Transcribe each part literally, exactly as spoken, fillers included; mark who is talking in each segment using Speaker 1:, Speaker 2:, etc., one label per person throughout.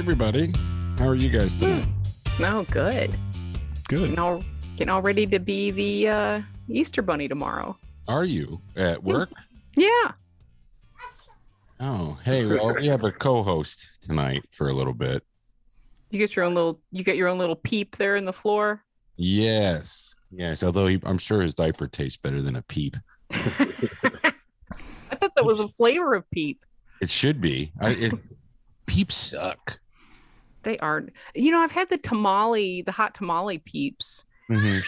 Speaker 1: everybody. How are you guys today?
Speaker 2: No, good.
Speaker 3: Good.
Speaker 2: Getting all, getting all ready to be the uh, Easter Bunny tomorrow.
Speaker 1: Are you at work?
Speaker 2: Yeah.
Speaker 1: Oh, hey, well, we have a co-host tonight for a little bit.
Speaker 2: You get your own little. You get your own little peep there in the floor.
Speaker 1: Yes, yes. Although he, I'm sure his diaper tastes better than a peep.
Speaker 2: I thought that was a flavor of peep.
Speaker 1: It should be. I, it, peeps suck.
Speaker 2: They are. You know, I've had the tamale, the hot tamale peeps.
Speaker 1: Mm-hmm.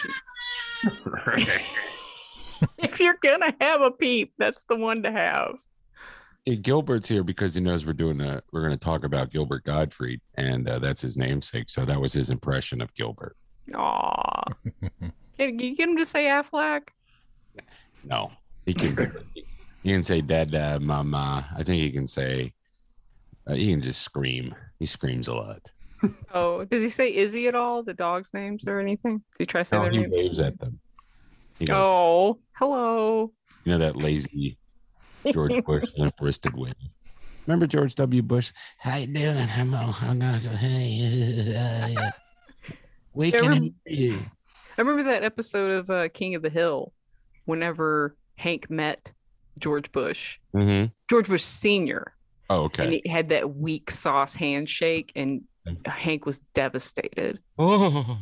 Speaker 2: If you're gonna have a peep, that's the one to have.
Speaker 1: Hey, Gilbert's here because he knows we're doing a. We're going to talk about Gilbert Gottfried, and uh, that's his namesake. So that was his impression of Gilbert.
Speaker 2: Aw. Can you get him to say Affleck?
Speaker 1: No, he can. He can say "dada, mama." I think he can say. Uh, he can just scream. He screams a lot.
Speaker 2: Oh, does he say Izzy at all? The dog's names or anything? Did he try to say
Speaker 1: No,
Speaker 2: their
Speaker 1: he
Speaker 2: names?
Speaker 1: waves at them. He goes,
Speaker 2: Oh, hello.
Speaker 1: you know that lazy George Bush limp-wristed wave. Remember George W. Bush? How you doing? I'm, I'm gonna go. Hey, uh, uh, we
Speaker 2: Yeah, I
Speaker 1: can
Speaker 2: rem-
Speaker 1: hear you.
Speaker 2: I remember that episode of uh, King of the Hill whenever Hank met George Bush.
Speaker 1: Mm-hmm.
Speaker 2: George Bush Senior
Speaker 1: Oh,
Speaker 2: And
Speaker 1: okay.
Speaker 2: he had that weak sauce handshake, and Hank was devastated.
Speaker 1: Oh.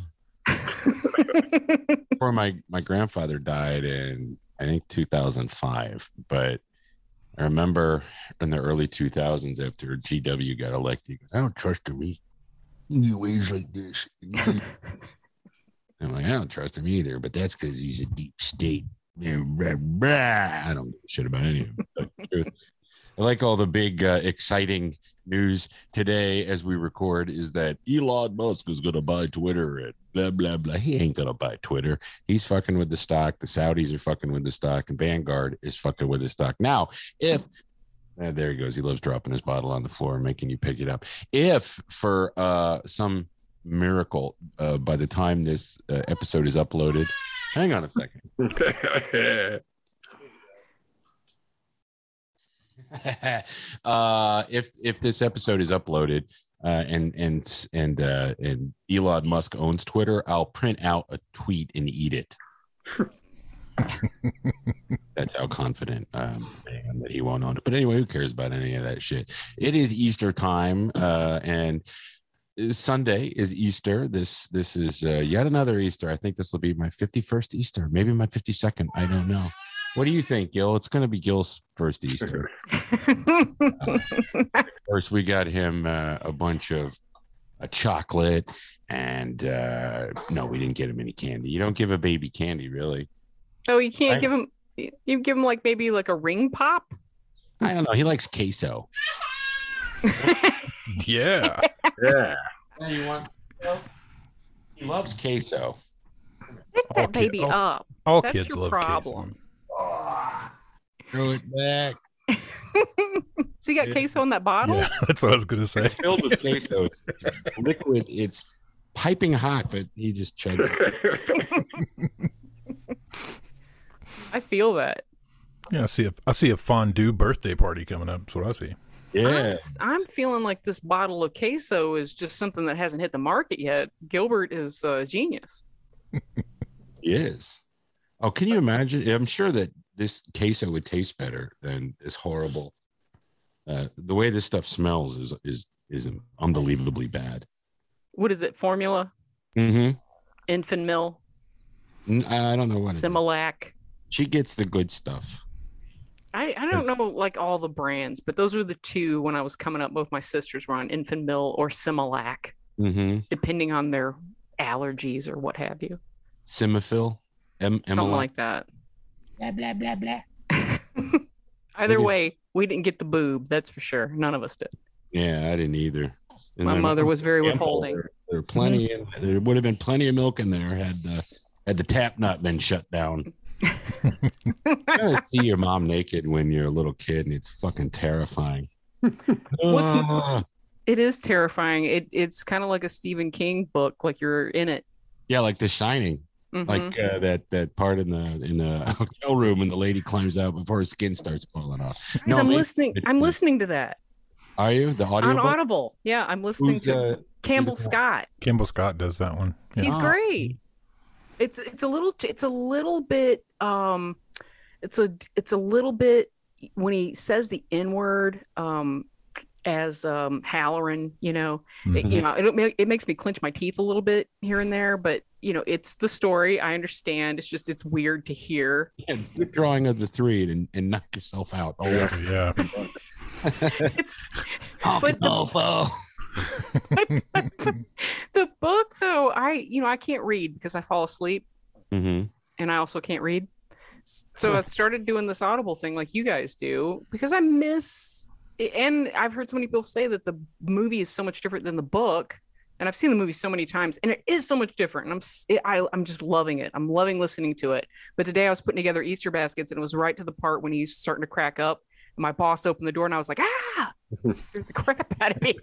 Speaker 1: Before my my grandfather died in I think two thousand five, but I remember in the early two thousands after G W got elected, he goes, I don't trust him. He, he ways like this. I'm like, I don't trust him either, but that's because he's a deep state. Blah, blah, blah. I don't give a shit about any of it. I like all the big uh, exciting news today as we record is that Elon Musk is going to buy Twitter and blah, blah, blah. He ain't going to buy Twitter. He's fucking with the stock. The Saudis are fucking with the stock. And Vanguard is fucking with the stock. Now, if uh, there he goes. He loves dropping his bottle on the floor and making you pick it up. If for uh, some miracle, uh, by the time this uh, episode is uploaded, hang on a second. uh, if if this episode is uploaded uh, and and and uh, and Elon Musk owns Twitter, I'll print out a tweet and eat it. That's how confident um, I am that he won't own it. But anyway, who cares about any of that shit? It is Easter time, uh, and Sunday is Easter. This this is uh, yet another Easter. I think this will be my fifty-first Easter, maybe my fifty-second. I don't know. What do you think, Gil? It's going to be Gil's first Easter. uh, first, we got him uh, a bunch of uh, chocolate, and uh, no, we didn't get him any candy. You don't give a baby candy, really.
Speaker 2: Oh, you can't
Speaker 1: I-
Speaker 2: give him. You give him like maybe like a ring pop.
Speaker 1: I don't know. He likes queso.
Speaker 3: Yeah.
Speaker 1: Yeah. You want? He loves queso.
Speaker 2: Pick
Speaker 3: All
Speaker 2: that
Speaker 3: kid-
Speaker 2: baby
Speaker 3: all-
Speaker 2: up.
Speaker 3: All
Speaker 2: That's
Speaker 3: kids
Speaker 2: your
Speaker 3: love
Speaker 2: problem.
Speaker 1: Throw it back.
Speaker 2: So you got
Speaker 3: Yeah.
Speaker 2: queso in that bottle?
Speaker 3: Yeah, that's what I was gonna say.
Speaker 1: It's filled with queso. It's liquid. It's piping hot, but he just chugs it.
Speaker 2: I feel that.
Speaker 3: Yeah, I see a I see a fondue birthday party coming up. That's what I see.
Speaker 1: Yeah.
Speaker 2: I'm, s- I'm feeling like this bottle of queso is just something that hasn't hit the market yet. Gilbert is a genius.
Speaker 1: He is. Oh, can you imagine? I'm sure that this queso would taste better than this horrible. Uh, the way this stuff smells is is is unbelievably bad.
Speaker 2: What is it? Formula?
Speaker 1: Mm-hmm.
Speaker 2: Infant Mill?
Speaker 1: I don't know what it is.
Speaker 2: Similac?
Speaker 1: She gets the good stuff.
Speaker 2: I, I don't know like all the brands, but those were the two when I was coming up. Both my sisters were on Infant Mill or Similac,
Speaker 1: Mm-hmm.
Speaker 2: depending on their allergies or what have you.
Speaker 1: Simifil. M-
Speaker 2: Something
Speaker 1: Emila-
Speaker 2: like that.
Speaker 1: blah blah blah blah.
Speaker 2: Either
Speaker 1: Maybe-
Speaker 2: way, we didn't get the boob. That's for sure. None of us did.
Speaker 1: Yeah, I didn't either. And
Speaker 2: My
Speaker 1: then-
Speaker 2: mother was very
Speaker 1: Ample,
Speaker 2: withholding.
Speaker 1: There, there were plenty. In, there would have been plenty of milk in there had the had the tap not been shut down. You gotta see your mom naked when you're a little kid, and it's fucking terrifying.
Speaker 2: What's-
Speaker 1: Ah.
Speaker 2: It is terrifying. It it's kind of like a Stephen King book, like you're in it.
Speaker 1: Yeah, like The Shining,
Speaker 2: Mhm.
Speaker 1: like uh, that that part in the in the hotel room when the lady climbs out before her skin starts falling off.
Speaker 2: Guys, I'm
Speaker 1: maybe-
Speaker 2: listening. I'm listening to that.
Speaker 1: Are you the audio?
Speaker 2: On Audible. Yeah, I'm listening
Speaker 1: Who's,
Speaker 2: to
Speaker 1: uh,
Speaker 2: Campbell
Speaker 1: who's that?
Speaker 2: Scott.
Speaker 3: Campbell Scott does that one. Yeah.
Speaker 2: He's
Speaker 1: Oh.
Speaker 2: great. It's it's a little it's a little bit um it's a it's a little bit when he says the N word um as um Halloran, you know, it, you know, it, it makes me clench my teeth a little bit here and there, but you know, it's the story. I understand. It's just it's weird to hear.
Speaker 1: Yeah, good drawing of the three and, and knock yourself out. Oh
Speaker 3: Yeah. yeah.
Speaker 2: It's
Speaker 1: oh,
Speaker 2: but the-
Speaker 1: no, fool.
Speaker 2: the book though, I you know, I can't read because I fall asleep
Speaker 1: Mhm.
Speaker 2: and I also can't read. So I started doing this Audible thing like you guys do because I miss, and I've heard so many people say that the movie is so much different than the book, and I've seen the movie so many times, and it is so much different. And I'm s- it, I, I'm just loving it. I'm loving listening to it. But today I was putting together Easter baskets, and it was right to the part when he's starting to crack up. And my boss opened the door, and I was like, ah, it scared the crap out of me.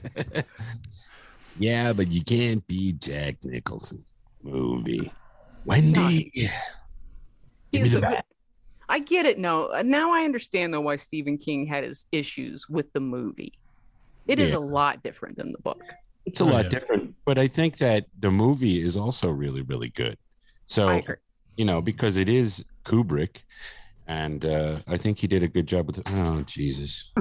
Speaker 1: Yeah, but you can't be Jack Nicholson movie. Wendy, give me
Speaker 2: He's
Speaker 1: the
Speaker 2: a
Speaker 1: bat.
Speaker 2: good- I get it. No, now I understand though why Stephen King had his issues with the movie. It is
Speaker 1: Yeah.
Speaker 2: a lot different than the book.
Speaker 1: It's a
Speaker 3: Oh,
Speaker 1: lot
Speaker 3: yeah.
Speaker 1: different, but I think that the movie is also really, really good. So,
Speaker 2: I agree.
Speaker 1: you know, because it is Kubrick, and uh, I think he did a good job with it. Oh, Jesus.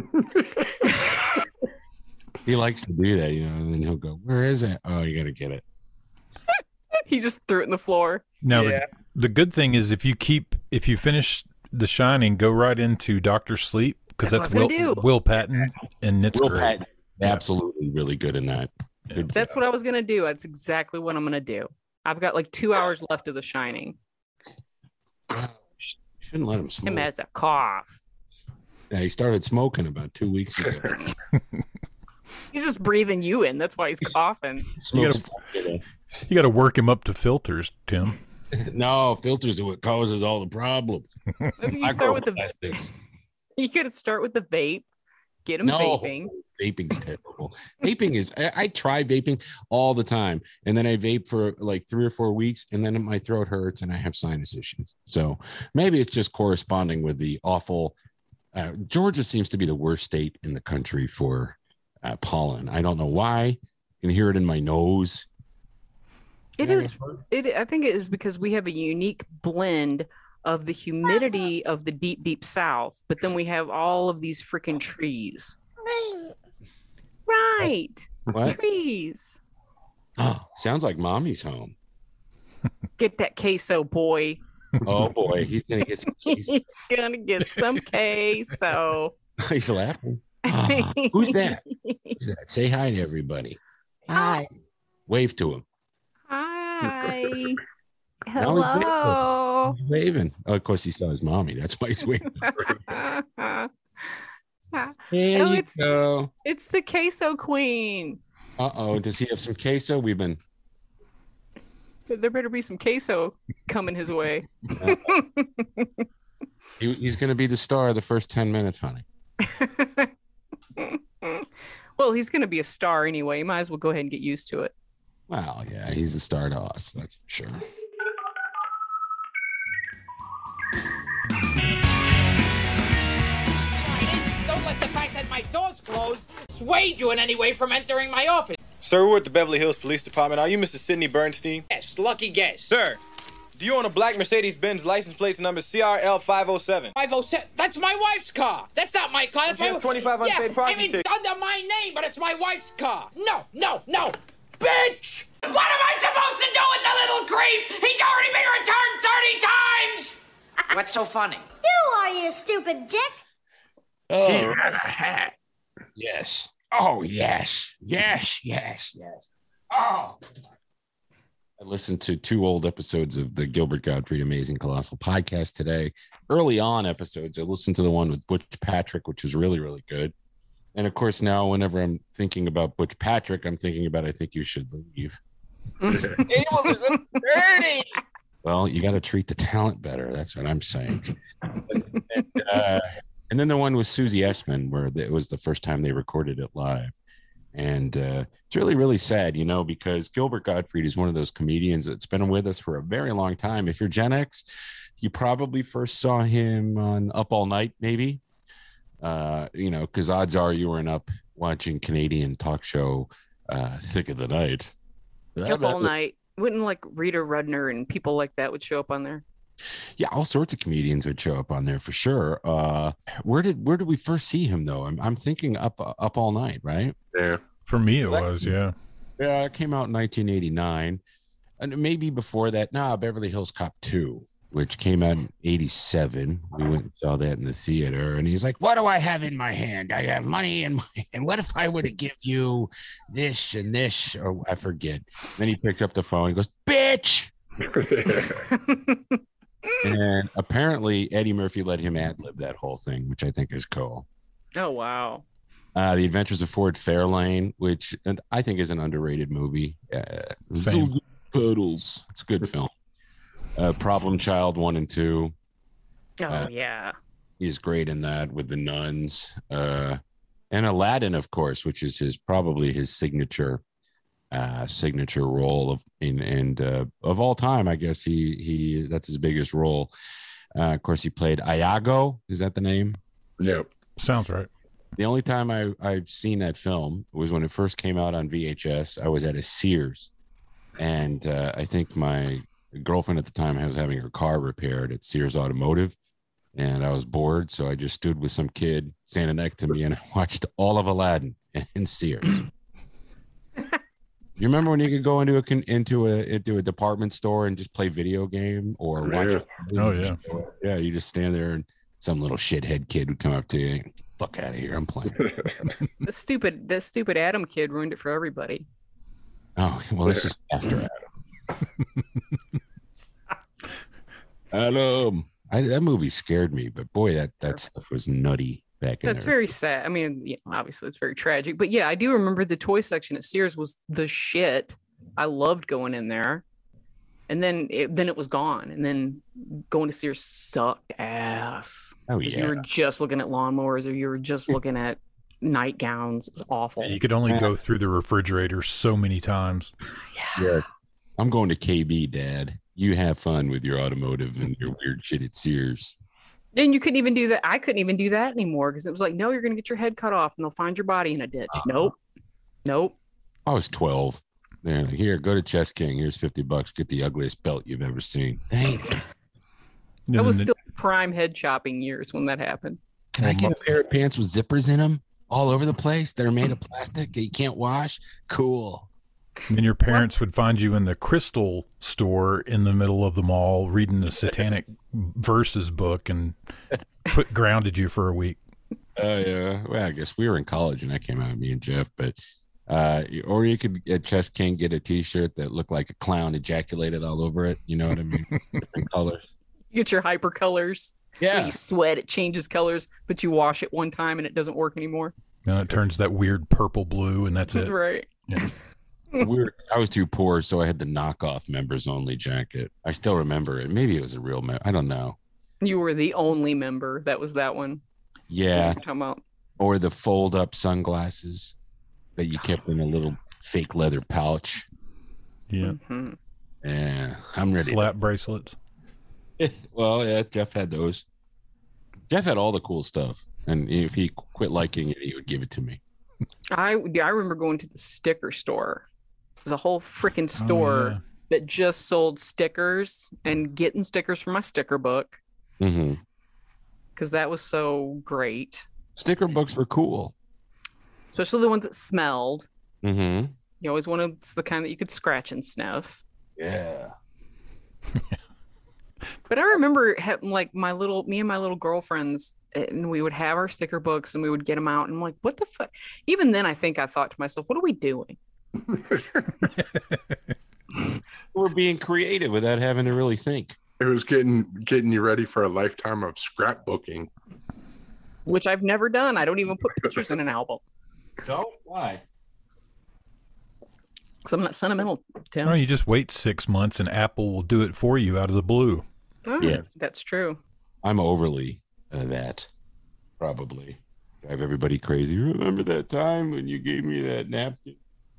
Speaker 1: He likes to do that, you know, and then he'll go, where is it? Oh, you got to get it.
Speaker 2: He just threw it in the floor.
Speaker 3: Now
Speaker 1: Yeah.
Speaker 3: the, the good thing is if you keep if you finish The Shining, go right into Doctor Sleep because
Speaker 2: That's
Speaker 3: that's,
Speaker 2: what I was
Speaker 3: Will,
Speaker 2: gonna do.
Speaker 3: Will Patton, and it's
Speaker 1: Will
Speaker 3: great.
Speaker 1: Patton, absolutely really good in that. Good
Speaker 2: That's
Speaker 1: job.
Speaker 2: what I was gonna do. That's exactly what I'm gonna do. I've got like two hours left of The Shining.
Speaker 1: Shouldn't let him smoke.
Speaker 2: Him has a cough.
Speaker 1: Yeah, he started smoking about two weeks ago.
Speaker 2: He's just breathing you in. That's why he's coughing.
Speaker 1: Smokes-
Speaker 3: You got to work him up to filters, Tim.
Speaker 1: no, filters are what causes all the problems.
Speaker 2: Maybe you start with the.
Speaker 1: Microplastics.
Speaker 2: You gotta start with the vape. Get him
Speaker 1: No,
Speaker 2: vaping.
Speaker 1: vaping's terrible. Vaping is, I, I try vaping all the time. And then I vape for like three or four weeks, and then my throat hurts and I have sinus issues. So maybe it's just corresponding with the awful. Uh, Georgia seems to be the worst state in the country for uh, pollen. I don't know why. You can hear it in my nose.
Speaker 2: It is. It. I think it is because we have a unique blend of the humidity of the deep, deep South, but then we have all of these freaking trees. Right.
Speaker 1: What?
Speaker 2: Trees.
Speaker 1: Oh, sounds like mommy's home.
Speaker 2: Get that queso, boy.
Speaker 1: Oh boy, he's gonna get some cheese.
Speaker 2: He's gonna get some queso.
Speaker 1: He's laughing. Ah, who's that? Who's that? Say hi to everybody. Hi. Wave to him.
Speaker 2: Hi.
Speaker 1: Now he's waving.
Speaker 2: Hello.
Speaker 1: He's waving. Oh, of course, he saw his mommy. That's why he's waving.
Speaker 2: There
Speaker 1: There
Speaker 2: Oh,
Speaker 1: you
Speaker 2: it's-
Speaker 1: go.
Speaker 2: It's the queso queen.
Speaker 1: Uh oh. Does he have some queso? We've been.
Speaker 2: There better be some queso coming his way.
Speaker 1: He, he's going to be the star of the first ten minutes, honey.
Speaker 2: Well, he's going to be a star anyway. You might as well go ahead and get used to it.
Speaker 1: Well, yeah, he's a star to us. That's for sure.
Speaker 4: Don't let the fact that my door's closed sway you in any way from entering my office.
Speaker 5: Sir, we're at the Beverly Hills Police Department. Are you Mister Sidney Bernstein?
Speaker 4: Yes, lucky guess.
Speaker 5: Sir, do you own a black Mercedes-Benz license plate number C R L five oh seven?
Speaker 4: five oh seven. That's my wife's car. That's not my car. That's
Speaker 5: She
Speaker 4: my
Speaker 5: has twenty-five
Speaker 4: yeah,
Speaker 5: unpaid parking
Speaker 4: I mean,
Speaker 5: tickets.
Speaker 4: under my name, but it's my wife's car. No, no, no. Bitch! What am I supposed to do with the little creep? He's already been returned thirty times! What's so funny?
Speaker 6: Who are you, stupid dick?
Speaker 1: Oh, a hat. Yes. Oh, yes. Yes, yes, yes. Oh. I listened to two old episodes of the Gilbert Gottfried Amazing Colossal podcast today. Early on episodes, I listened to the one with Butch Patrick, which was really, really good. And of course, now whenever I'm thinking about Butch Patrick, I'm thinking about I Think You Should Leave. Well, you got to treat the talent better. That's what I'm saying. and, uh, and then the one with Susie Essman, where it was the first time they recorded it live. And uh, it's really, really sad, you know, because Gilbert Gottfried is one of those comedians that's been with us for a very long time. If you're Gen X, you probably first saw him on Up All Night, maybe. Uh, you know, because odds are you weren't up watching Canadian talk show uh, Thick of the Night.
Speaker 2: Up all night. Wouldn't like Rita Rudner and people like that would show up on there?
Speaker 1: Yeah, all sorts of comedians would show up on there for sure. Uh, where did where did we first see him though? I'm I'm thinking up up all night, right?
Speaker 7: Yeah.
Speaker 3: For me, it was, yeah.
Speaker 1: Yeah, it came out in nineteen eighty-nine, and maybe before that. Nah, Beverly Hills Cop two, which came out in eighty-seven. We went and saw that in the theater, and he's like, "What do I have in my hand? I have money in my hand. What if I were to give you this and this?" Or I forget. Then he picked up the phone and goes, "Bitch." And apparently Eddie Murphy let him ad-lib that whole thing, which I think is cool.
Speaker 2: Oh, wow.
Speaker 1: Uh, The Adventures of Ford Fairlane, which and I think is an underrated movie. Uh,
Speaker 3: Same.
Speaker 1: Puddles. It's a good film. Uh, Problem Child one and two.
Speaker 2: Oh,
Speaker 1: Uh,
Speaker 2: yeah.
Speaker 1: He's great in that with the nuns. Uh, and Aladdin, of course, which is his probably his signature uh, signature role of in and uh, of all time. I guess he he that's his biggest role. Uh, of course, he played Iago. Is that the name?
Speaker 7: Yep.
Speaker 3: Sounds right.
Speaker 1: The only time I, I've seen that film was when it first came out on V H S. I was at a Sears, and uh, I think my girlfriend at the time was having her car repaired at Sears Automotive, and I was bored, so I just stood with some kid standing next to me, and I watched all of Aladdin in Sears. You remember when you could go into a con- into a into a department store and just play video game or watch?
Speaker 7: Yeah.
Speaker 3: Oh, yeah.
Speaker 1: Yeah, you just stand there and some little shithead kid would come up to you. And, fuck out of here! I'm playing.
Speaker 2: The stupid, the stupid Adam kid ruined it for everybody.
Speaker 1: Oh well, this is after Adam. Adam, I, that movie scared me, but boy, that that stuff was nutty back in
Speaker 2: That's
Speaker 1: there.
Speaker 2: very sad. I mean, you know, obviously it's very tragic, but yeah, I do remember the toy section at Sears was the shit. I loved going in there, and then it, then it was gone, and then going to Sears sucked ass.
Speaker 1: Oh
Speaker 2: 'Cause
Speaker 1: yeah,
Speaker 2: you were just looking at lawnmowers, or you were just looking at nightgowns. It was awful.
Speaker 3: You could only go through the refrigerator so many times.
Speaker 1: yes. I'm going to K B, Dad. You have fun with your automotive and your weird shit at Sears.
Speaker 2: And you couldn't even do that. I couldn't even do that anymore because it was like, no, you're going to get your head cut off and they'll find your body in a ditch.
Speaker 1: Uh-huh.
Speaker 2: Nope. Nope.
Speaker 1: I was twelve. They're like, here, go to Chess King. Here's fifty bucks. Get the ugliest belt you've ever seen. Thanks.
Speaker 2: That was
Speaker 3: And
Speaker 2: still prime head chopping years when that happened.
Speaker 1: Can I get a pair of pants with zippers in them all over the place that are made of plastic that you can't wash? Cool.
Speaker 3: then your parents would find you in the crystal store in the middle of the mall reading the Satanic Verses book and put grounded you for a week.
Speaker 1: Oh, yeah. Well, I guess we were in college and that came out, me and Jeff. But, uh, or you could at Chess King get a t shirt that looked like a clown ejaculated all over it. You know what I mean? Different colors.
Speaker 2: You get your hyper colors.
Speaker 1: Yeah.
Speaker 2: You sweat, it changes colors, but you wash it one time and it doesn't work anymore.
Speaker 3: And it turns that weird purple blue, and that's it.
Speaker 2: Right.
Speaker 3: Yeah.
Speaker 1: we were, I was too poor, so I had the knockoff members only jacket. I still remember it. Maybe it was a real, me- I don't know.
Speaker 2: You were the only member. That was that one.
Speaker 1: Yeah.
Speaker 2: What you're talking about.
Speaker 1: Or the fold up sunglasses that you kept in a little fake leather pouch.
Speaker 3: Yeah.
Speaker 2: Mhm.
Speaker 1: Yeah. I'm ready.
Speaker 3: Slap bracelets.
Speaker 1: Well, yeah, Jeff had those. Jeff had all the cool stuff. And if he quit liking it, he would give it to me.
Speaker 2: I yeah, I remember going to the sticker store. There's a whole freaking
Speaker 3: Oh,
Speaker 2: store
Speaker 3: yeah.
Speaker 2: that just sold stickers and getting stickers for my sticker book
Speaker 1: Mm-hmm.
Speaker 2: because that was so great.
Speaker 1: Sticker books were cool.
Speaker 2: Especially the ones that smelled.
Speaker 1: Mm-hmm.
Speaker 2: You always wanted the kind that you could scratch and sniff.
Speaker 1: Yeah.
Speaker 2: But I remember having like my little, me and my little girlfriends, and we would have our sticker books and we would get them out. And I'm like, what the fuck? Even then, I think I thought to myself, what are we doing?
Speaker 1: We're being creative without having to really think.
Speaker 7: It was getting getting you ready for a lifetime of scrapbooking.
Speaker 2: Which I've never done. I don't even put pictures in an album
Speaker 1: Don't? Why?
Speaker 2: because I'm not sentimental, Tim.
Speaker 3: Oh, you just wait six months and Apple will do it for you out of the blue.
Speaker 2: Oh,
Speaker 1: Yeah.
Speaker 2: that's true.
Speaker 1: I'm overly uh, that, probably. Drive everybody crazy. Remember that time when you gave me that napkin?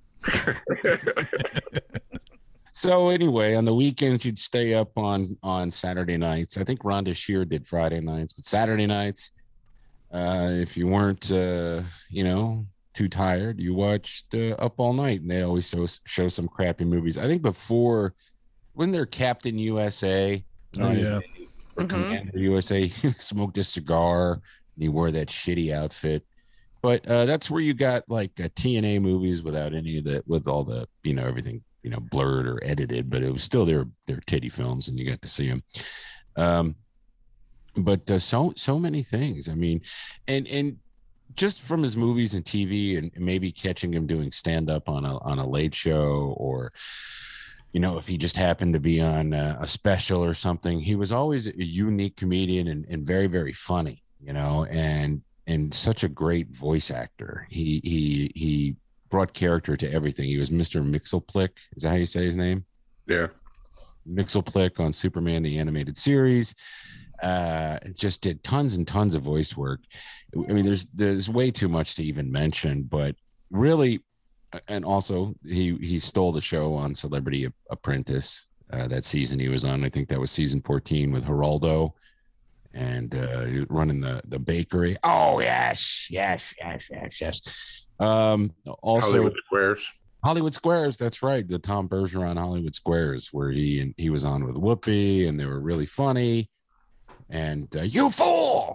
Speaker 1: So anyway, on the weekends you'd stay up on on Saturday nights. I think Rhonda Shear did Friday nights, but Saturday nights Uh, if you weren't, uh, you know, too tired, you watched uh, Up All Night, and they always show show some crappy movies. I think before, when they're Captain U S A,
Speaker 3: Oh,
Speaker 1: his
Speaker 3: yeah.
Speaker 1: name, or
Speaker 2: Mhm.
Speaker 1: Commander U S A, he smoked a cigar and he wore that shitty outfit. But uh, that's where you got like uh, T N A movies without any of that, with all the, you know, everything, you know, blurred or edited, but it was still their their titty films, and you got to see them. Um, but uh, so so many things. I mean, and and just from his movies and T V, and maybe catching him doing stand up on a on a late show, or you know, if he just happened to be on a, a special or something, he was always a unique comedian, and, and very very funny. You know, and and such a great voice actor. He he he brought character to everything. He was Mister Mixelplick. Is that how you say his name?
Speaker 7: Yeah.
Speaker 1: Mixelplick on Superman the animated series. Uh, just did tons and tons of voice work. I mean, there's there's way too much to even mention, but really, and also he he stole the show on Celebrity Apprentice. Uh, that season he was on, I think that was season fourteen with Geraldo, and uh, running the the bakery. Oh yes, yes, yes, yes, yes. Um, also
Speaker 7: Hollywood Squares.
Speaker 1: Hollywood Squares, that's right. The Tom Bergeron Hollywood Squares, where he and he was on with Whoopi, and they were really funny. And uh, you fool!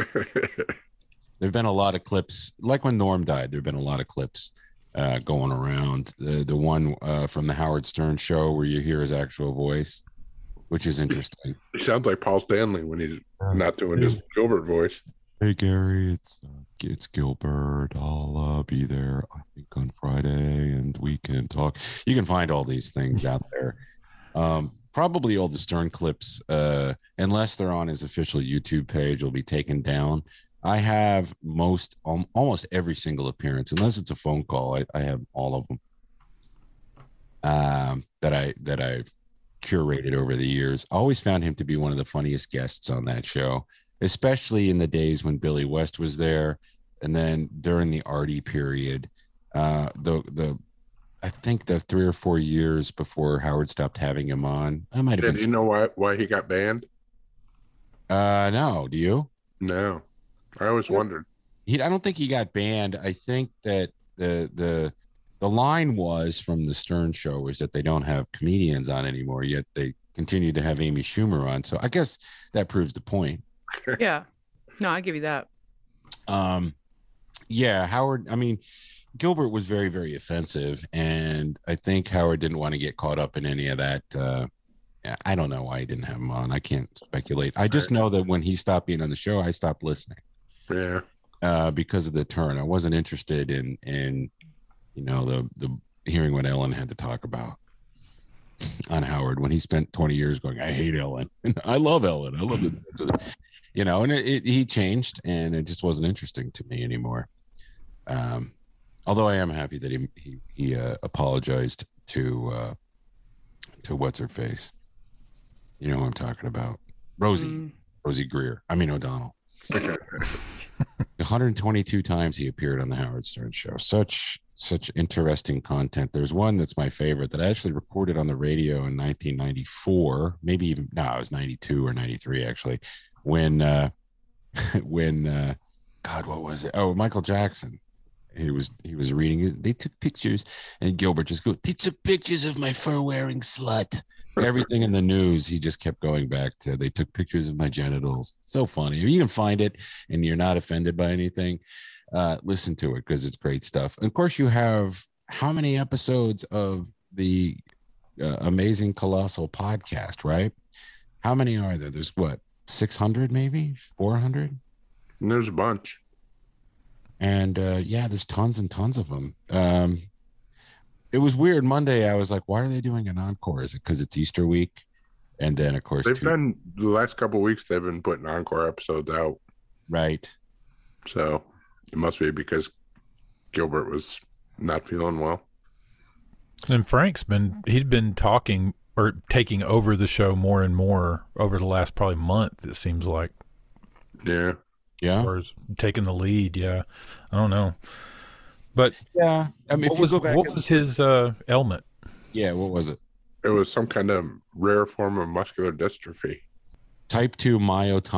Speaker 1: There've been a lot of clips, like when Norm died. There've been a lot of clips uh, going around. The the one uh, from the Howard Stern show where you hear his actual voice, which is interesting.
Speaker 7: He sounds like Paul Stanley when he's not doing his Gilbert voice.
Speaker 1: Hey Gary, it's uh, it's Gilbert. I'll uh, be there, I think, on Friday, and we can talk. You can find all these things out there. Um, probably all the Stern clips, uh, unless they're on his official YouTube page, will be taken down. I have most, um, almost every single appearance, unless it's a phone call. I, I have all of them um, that I that I've curated over the years. I always found him to be one of the funniest guests on that show, especially in the days when Billy West was there, and then during the Artie period. Uh, the the I think the three or four years before Howard stopped having him on, I might have
Speaker 7: Did
Speaker 1: been.
Speaker 7: you know why why he got banned?
Speaker 1: Uh, no, do you?
Speaker 7: No, I always wondered.
Speaker 1: He, I don't think he got banned. I think that the the the line was from the Stern show was that they don't have comedians on anymore, yet they continue to have Amy Schumer on. So I guess that proves the point.
Speaker 2: Yeah. No, I give you that.
Speaker 1: Um, yeah, Howard. I mean, Gilbert was very, very offensive, and I think Howard didn't want to get caught up in any of that. Uh, I don't know why he didn't have him on. I can't speculate. I just know that when he stopped being on the show, I stopped listening.
Speaker 7: Yeah,
Speaker 1: uh, because of the turn. I wasn't interested in in you know the the hearing what Ellen had to talk about on Howard when he spent twenty years going, I hate Ellen. I love Ellen. I love it. You know, and it, it, he changed, and it just wasn't interesting to me anymore. Um, although I am happy that he he, he uh, apologized to uh, to what's her face. You know who I'm talking about, Rosie,
Speaker 2: Mm.
Speaker 1: Rosie Greer. I mean O'Donnell. one hundred twenty-two times he appeared on the Howard Stern show. Such such interesting content. There's one that's my favorite that I actually recorded on the radio in nineteen ninety-four, maybe even no, it was ninety-two or ninety-three actually, when uh when uh God, what was it? Oh, Michael Jackson. He was he was reading it. They took pictures, and Gilbert just go, they took pictures of my fur wearing slut. Everything in the news, he just kept going back to, they took pictures of my genitals. So funny. If you can find it and you're not offended by anything, uh, listen to it because it's great stuff. And of course, you have how many episodes of the uh, Amazing Colossal podcast, right? How many are there? There's what, six hundred maybe? four hundred?
Speaker 7: and there's a bunch.
Speaker 1: And uh, yeah, there's tons and tons of them. Um, it was weird. Monday, I was like, why are they doing an encore? Is it because it's Easter week? And then, of course,
Speaker 7: They've
Speaker 1: two-
Speaker 7: been the last couple of weeks. They've been putting encore episodes out,
Speaker 1: right.
Speaker 7: so it must be because Gilbert was not feeling well.
Speaker 3: And Frank's been, he'd been talking or taking over the show more and more over the last probably month, it seems like.
Speaker 7: Yeah,
Speaker 1: Yeah.
Speaker 3: Or is taking the lead. Yeah. I don't know. But
Speaker 1: Yeah. I mean,
Speaker 3: what
Speaker 1: if you
Speaker 3: was,
Speaker 1: go back,
Speaker 3: what
Speaker 1: and-
Speaker 3: was his uh, ailment?
Speaker 1: yeah, what was it?
Speaker 7: it was some kind of rare form of muscular dystrophy.
Speaker 1: Type two myotonic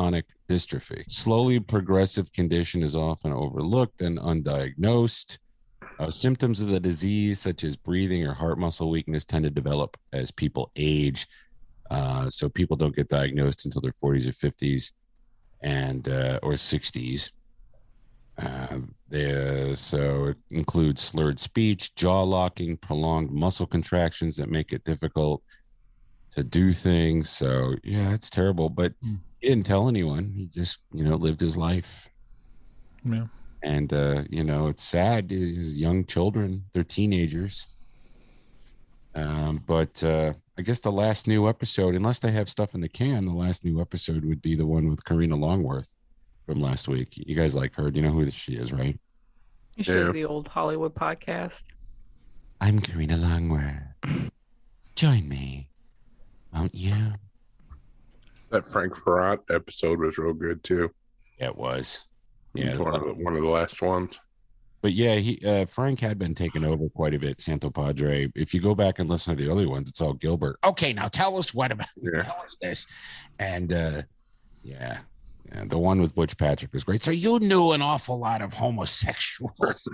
Speaker 1: dystrophy. Slowly progressive condition is often overlooked and undiagnosed. Uh, symptoms of the disease, such as breathing or heart muscle weakness, tend to develop as people age. Uh, so people don't get diagnosed until their forties or fifties and uh, or sixties. Uh, they, uh, so it includes slurred speech, jaw locking, prolonged muscle contractions that make it difficult to do things. So yeah, it's terrible. But he didn't tell anyone. He just, you know, lived his life.
Speaker 3: Yeah.
Speaker 1: And uh, you know, it's sad. His young children, they're teenagers. Um, but uh, I guess the last new episode, unless they have stuff in the can, the last new episode would be the one with Karina Longworth from last week. You guys like her? Do you know who she is, right?
Speaker 2: She
Speaker 7: Yeah.
Speaker 2: does the old Hollywood podcast.
Speaker 1: I'm Karina Longworth. Join me, won't you?
Speaker 7: That Frank Farrat episode was real good too.
Speaker 1: Yeah, it was.
Speaker 7: Yeah,
Speaker 1: Yeah,
Speaker 7: one of the, one of the last ones.
Speaker 1: but yeah, he uh, Frank had been taken over quite a bit. Santo Padre. If you go back and listen to the early ones, it's all Gilbert. Okay, now tell us what about
Speaker 7: Yeah.
Speaker 1: tell us this, and uh, yeah, yeah, the one with Butch Patrick was great. So you knew an awful lot of homosexuals.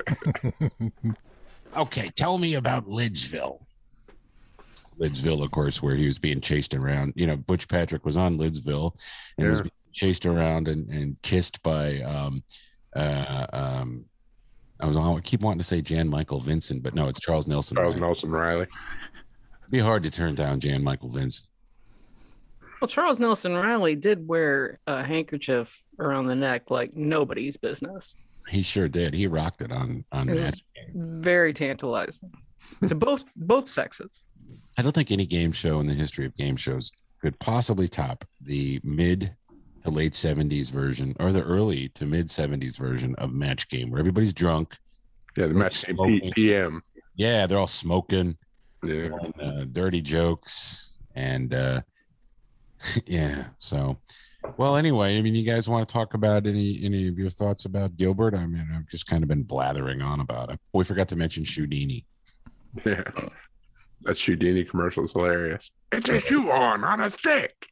Speaker 1: Okay, tell me about Lidsville. Lidsville, of course, where he was being chased around. You know, Butch Patrick was on Lidsville and
Speaker 7: Yeah.
Speaker 1: was being chased around and, and kissed by um uh um I was on I keep wanting to say Jan Michael Vincent, but no, it's Charles Nelson.
Speaker 7: Charles
Speaker 1: Riley.
Speaker 7: Nelson Riley.
Speaker 1: It'd be hard to turn down Jan Michael Vincent.
Speaker 2: Well, Charles Nelson Riley did wear a handkerchief around the neck like nobody's business.
Speaker 1: He sure did. He rocked it on on
Speaker 2: It
Speaker 1: that.
Speaker 2: was very tantalizing to both both sexes.
Speaker 1: I don't think any game show in the history of game shows could possibly top the mid to late seventies version or the early to mid seventies version of Match Game, where everybody's drunk.
Speaker 7: Yeah, the match name
Speaker 1: Smoking.
Speaker 7: P- PM.
Speaker 1: Yeah, they're all smoking,
Speaker 7: Yeah.
Speaker 1: and, uh, dirty jokes, and uh, yeah. So, well, anyway, I mean, you guys want to talk about any any of your thoughts about Gilbert? I mean, I've just kind of been blathering on about it. We forgot to mention Houdini.
Speaker 7: Yeah. That Houdini commercial is hilarious. It's a shoe on on a stick.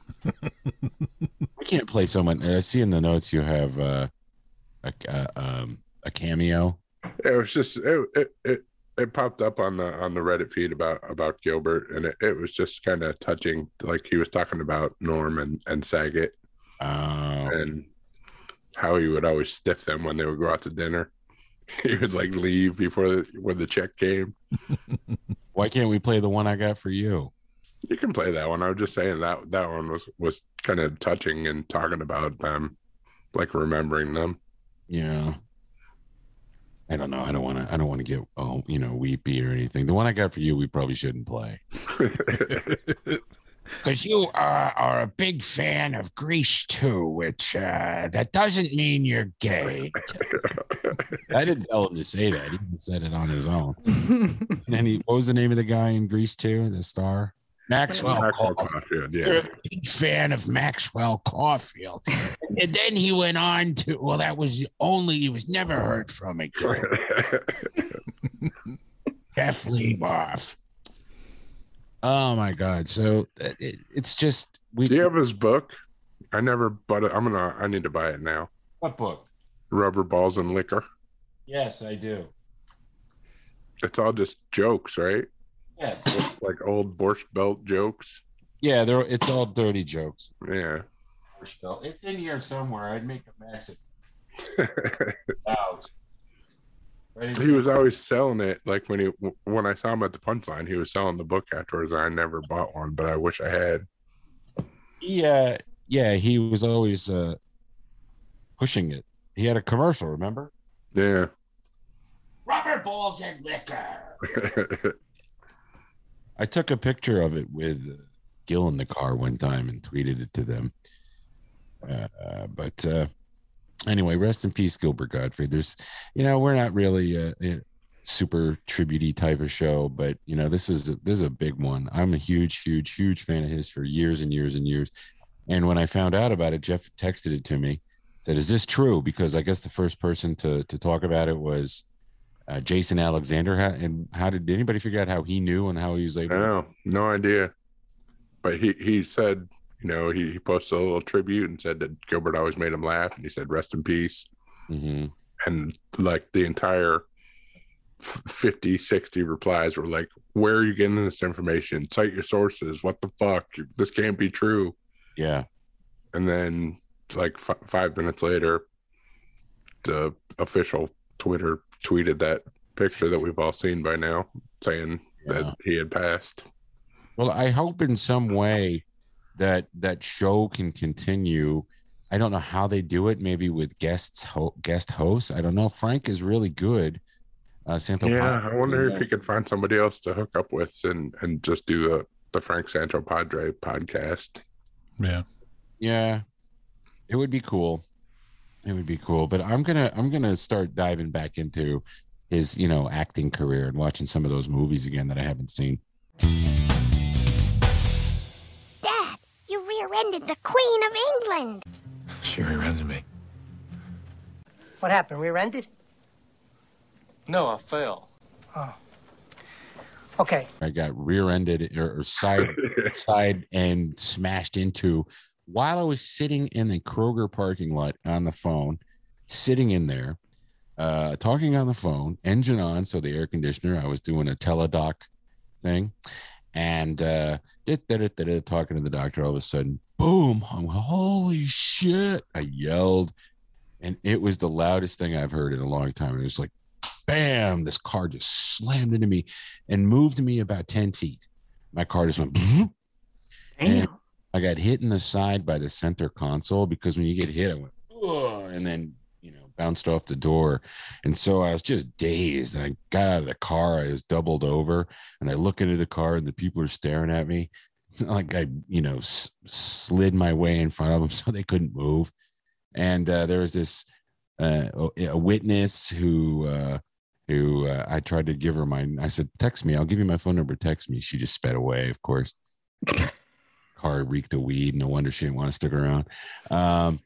Speaker 1: I can't play someone. I see in the notes you have uh, a uh, um, a cameo.
Speaker 7: It was just it it, it it popped up on the on the Reddit feed about about Gilbert, and it, it was just kind of touching. Like he was talking about Norm and and Saget
Speaker 1: Uh,
Speaker 7: and how he would always stiff them when they would go out to dinner. He would like leave before the, when the check came.
Speaker 1: why can't we play the one I got for you?
Speaker 7: You can play that one. I was just saying that that one was was kind of touching and talking about them, like remembering them.
Speaker 1: Yeah. I don't know. I don't want to. I don't want to get oh, you know, weepy or anything. The one I got for you, we probably shouldn't play because you are, are a big fan of Grease too, which uh, that doesn't mean you're gay. I didn't tell him to say that. He said it on his own. And then he, what was the name of the guy in Grease two? The star, Maxwell.
Speaker 7: Maxwell
Speaker 1: Caulfield.
Speaker 7: Caulfield,
Speaker 1: You're
Speaker 7: yeah.
Speaker 1: a big fan of Maxwell Caulfield. And then he went on to, well, that was only, he was never heard from again. Jeff Leboff. Oh my God. So uh, it, it's just, we,
Speaker 7: Do you have his book? I never bought it. I'm gonna. I need to buy it now.
Speaker 1: what book?
Speaker 7: Rubber Balls and Liquor.
Speaker 1: Yes, I do.
Speaker 7: It's all just jokes, right?
Speaker 1: Yes.
Speaker 7: Like old Borscht Belt jokes.
Speaker 1: Yeah, there, it's all dirty jokes.
Speaker 7: Yeah.
Speaker 1: It's in here somewhere. I'd make a mess of it out.
Speaker 7: He was always selling it. Like when he when I saw him at the Punchline, he was selling the book afterwards. I never bought one, but I wish I had.
Speaker 1: Yeah, yeah, he was always uh, pushing it. He had a commercial, remember?
Speaker 7: Yeah.
Speaker 1: Rubber balls and liquor. I took a picture of it with uh, Gil in the car one time and tweeted it to them. Uh, uh, but uh, anyway, rest in peace, Gilbert Gottfried. There's, you know, we're not really a, a super tribute-y type of show, but you know, this is a, this is a big one. I'm a huge, huge, huge fan of his for years and years and years. And when I found out about it, Jeff texted it to me. Said, "Is this true?" Because I guess the first person to to talk about it was uh, Jason Alexander. How, and how did, did anybody figure out how he knew and how he was
Speaker 7: I
Speaker 1: able?
Speaker 7: know. No idea. But he, he said You know, he, he posted a little tribute and said that Gilbert always made him laugh, and he said, "Rest in peace."
Speaker 1: Mm-hmm.
Speaker 7: And like the entire fifty, sixty replies were like, "Where are you getting this information? Cite your sources. What the fuck? This can't be true."
Speaker 1: Yeah.
Speaker 7: And then like f- five minutes later, the official Twitter tweeted that picture that we've all seen by now, saying
Speaker 1: Yeah.
Speaker 7: that he had passed.
Speaker 1: Well, I hope in some way that that show can continue. I don't know how they do it. Maybe with guests, ho- guest hosts. I don't know. Frank is really good. Uh, Santo.
Speaker 7: Yeah,
Speaker 1: Padre,
Speaker 7: I wonder
Speaker 1: you know.
Speaker 7: if he could find somebody else to hook up with and and just do the the Frank Sancho Padre podcast.
Speaker 3: Yeah.
Speaker 1: Yeah, it would be cool. It would be cool. But I'm gonna I'm gonna start diving back into his, you know, acting career and watching some of those movies again that I haven't seen.
Speaker 6: Dad, you rear-ended the Queen of England.
Speaker 8: She rear-ended me.
Speaker 9: What happened? Rear-ended?
Speaker 8: No, I fell.
Speaker 9: Oh. Okay.
Speaker 1: I got rear-ended or, or side side and smashed into while I was sitting in the Kroger parking lot on the phone, sitting in there, uh, talking on the phone, engine on, so the air conditioner. I was doing a teledoc thing, and uh, talking to the doctor. All of a sudden, boom! I'm like, holy shit! I yelled, and it was the loudest thing I've heard in a long time. It was like, bam! This car just slammed into me and moved me about ten feet. My car just went, and I got hit in the side by the center console, because when you get hit, I went, oh, and then, you know, bounced off the door. And so I was just dazed. And I got out of the car. I was doubled over, and I look into the car, and the people are staring at me. It's not like I, you know, s- slid my way in front of them so they couldn't move. And uh, there was this uh, a witness who, uh, who uh, I tried to give her my, I said, text me. I'll give you my phone number. Text me. She just sped away, of course. Car reeked of weed. No wonder she didn't want to stick around. Um,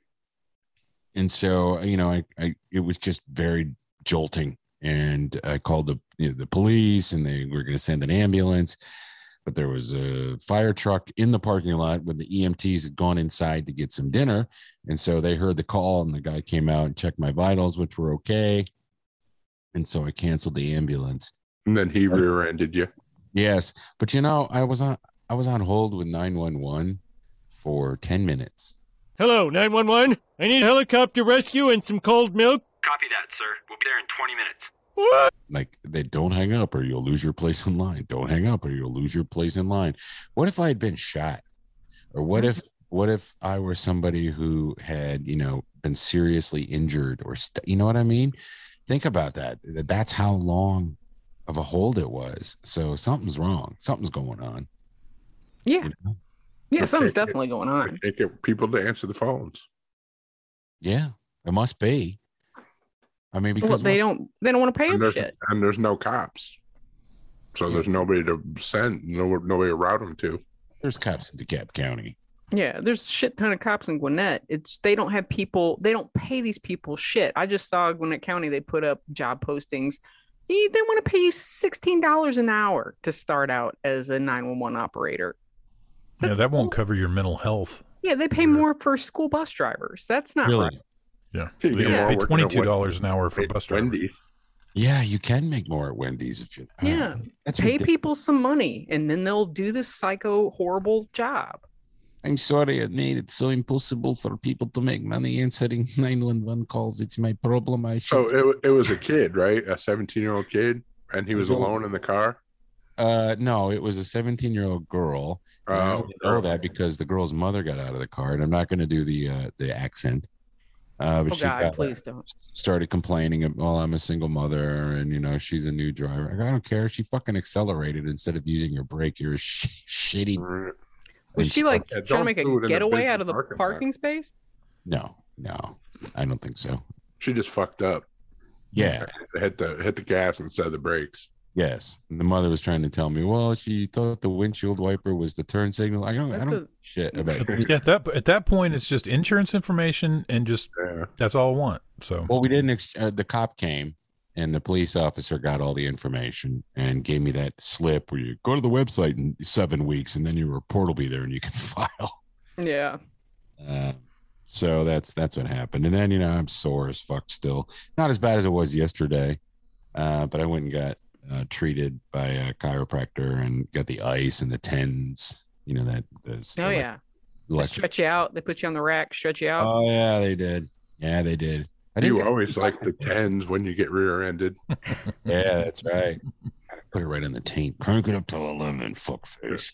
Speaker 1: and so, you know, I, I, it was just very jolting, and I called the, you know, the police, and they were going to send an ambulance, but there was a fire truck in the parking lot when the E M Ts had gone inside to get some dinner. And so they heard the call, and the guy came out and checked my vitals, which were okay. And so I canceled the ambulance.
Speaker 7: And then he rear-ended you.
Speaker 1: Yes. But, you know, I was on, I was on hold with nine one one for ten minutes.
Speaker 10: Hello, nine one one. I need helicopter rescue and some cold milk.
Speaker 11: Copy that, sir. We'll be there in twenty minutes.
Speaker 10: What?
Speaker 1: Like, they don't hang up or you'll lose your place in line. Don't hang up or you'll lose your place in line. What if I had been shot? Or what if, what if I were somebody who had, you know, been seriously injured or, st- you know what I mean? Think about that. That's how long of a hold it was. So something's wrong. Something's going on.
Speaker 2: Yeah.
Speaker 1: You know?
Speaker 2: Yeah, something's
Speaker 7: Can't get-
Speaker 2: definitely going on.
Speaker 7: Can't get people to answer the phones.
Speaker 1: Yeah, it must be. I mean, because
Speaker 2: Well, they don't they don't want to pay
Speaker 7: And
Speaker 2: him
Speaker 7: there's,
Speaker 2: shit.
Speaker 7: and there's no cops. So there's nobody to send, no, nobody to route them to.
Speaker 1: there's cops in DeKalb County.
Speaker 2: Yeah, there's a shit ton of cops in Gwinnett. It's they don't have people, they don't pay these people shit. I just saw Gwinnett County, they put up job postings. They, they want to pay you sixteen dollars an hour to start out as a nine one one operator.
Speaker 3: Yeah,
Speaker 2: That's
Speaker 3: that won't
Speaker 2: cool.
Speaker 3: cover your mental health.
Speaker 2: Yeah, they pay more for school bus drivers. That's not
Speaker 1: Really?
Speaker 2: right.
Speaker 3: Yeah,
Speaker 7: You
Speaker 3: they
Speaker 7: get more
Speaker 3: pay
Speaker 7: working at
Speaker 3: twenty-two dollars an hour for
Speaker 7: Wendy's.
Speaker 3: bus drivers.
Speaker 7: Wendy's.
Speaker 1: Yeah, you can make more at Wendy's if you. uh,
Speaker 2: Yeah,
Speaker 1: that's
Speaker 2: pay
Speaker 1: ridiculous.
Speaker 2: people some money and then they'll do this psycho horrible job.
Speaker 1: I'm sorry, I made it so impossible for people to make money answering nine one one calls. It's my problem. I
Speaker 7: So
Speaker 1: should.
Speaker 7: it, wa- it was a kid, right? A seventeen year old kid, and he was
Speaker 1: Go-
Speaker 7: alone in the car.
Speaker 1: Uh, no, it was a seventeen year old girl. And I
Speaker 7: Oh,
Speaker 1: only know that because the girl's mother got out of the car, and I'm not going to do the uh, the accent. Uh, but
Speaker 2: Oh
Speaker 1: she
Speaker 2: God,
Speaker 1: got-
Speaker 2: please don't.
Speaker 1: started complaining. of, Well, I'm a single mother, and you know she's a new driver. I don't care. She fucking accelerated instead of using your brake. You're a sh- shitty.
Speaker 2: Was
Speaker 1: and
Speaker 2: she
Speaker 1: sh-
Speaker 2: like
Speaker 7: Yeah,
Speaker 2: trying
Speaker 7: don't
Speaker 2: to make
Speaker 7: do it in
Speaker 2: a
Speaker 7: the
Speaker 2: getaway
Speaker 7: busy
Speaker 2: out of the
Speaker 7: parking
Speaker 2: parking,
Speaker 7: lot.
Speaker 2: space?
Speaker 1: No, no, I don't think so.
Speaker 7: She just fucked up.
Speaker 1: Yeah.
Speaker 7: Hit the hit the gas instead of the brakes.
Speaker 1: Yes. And the mother was trying to tell me, well, she thought the windshield wiper was the turn signal. I don't, I
Speaker 2: That's
Speaker 1: don't
Speaker 2: a-
Speaker 1: shit about
Speaker 3: Yeah, at that at that point, it's just insurance information, and just
Speaker 7: Yeah.
Speaker 3: that's all I want. So
Speaker 1: Well, we didn't. Ex- uh, the cop came, and the police officer got all the information and gave me that slip where you go to the website in seven weeks, and then your report will be there, and you can file.
Speaker 2: Yeah.
Speaker 1: Uh, so that's that's what happened. And then, you know, I'm sore as fuck still. Not as bad as it was yesterday, uh, but I went and got uh, treated by a chiropractor and got the ice and the tens. You know, that. Those,
Speaker 2: Oh,
Speaker 1: elect-
Speaker 2: yeah. They
Speaker 1: electric-
Speaker 2: stretch you out. They put you on the rack, stretch you out.
Speaker 1: Oh, yeah, they did. Yeah, they did. I didn't
Speaker 7: You
Speaker 1: get-
Speaker 7: always like the tens when you get rear-ended.
Speaker 1: Yeah, that's right. Put it right on the taint. Crank it up to eleven, fuckface.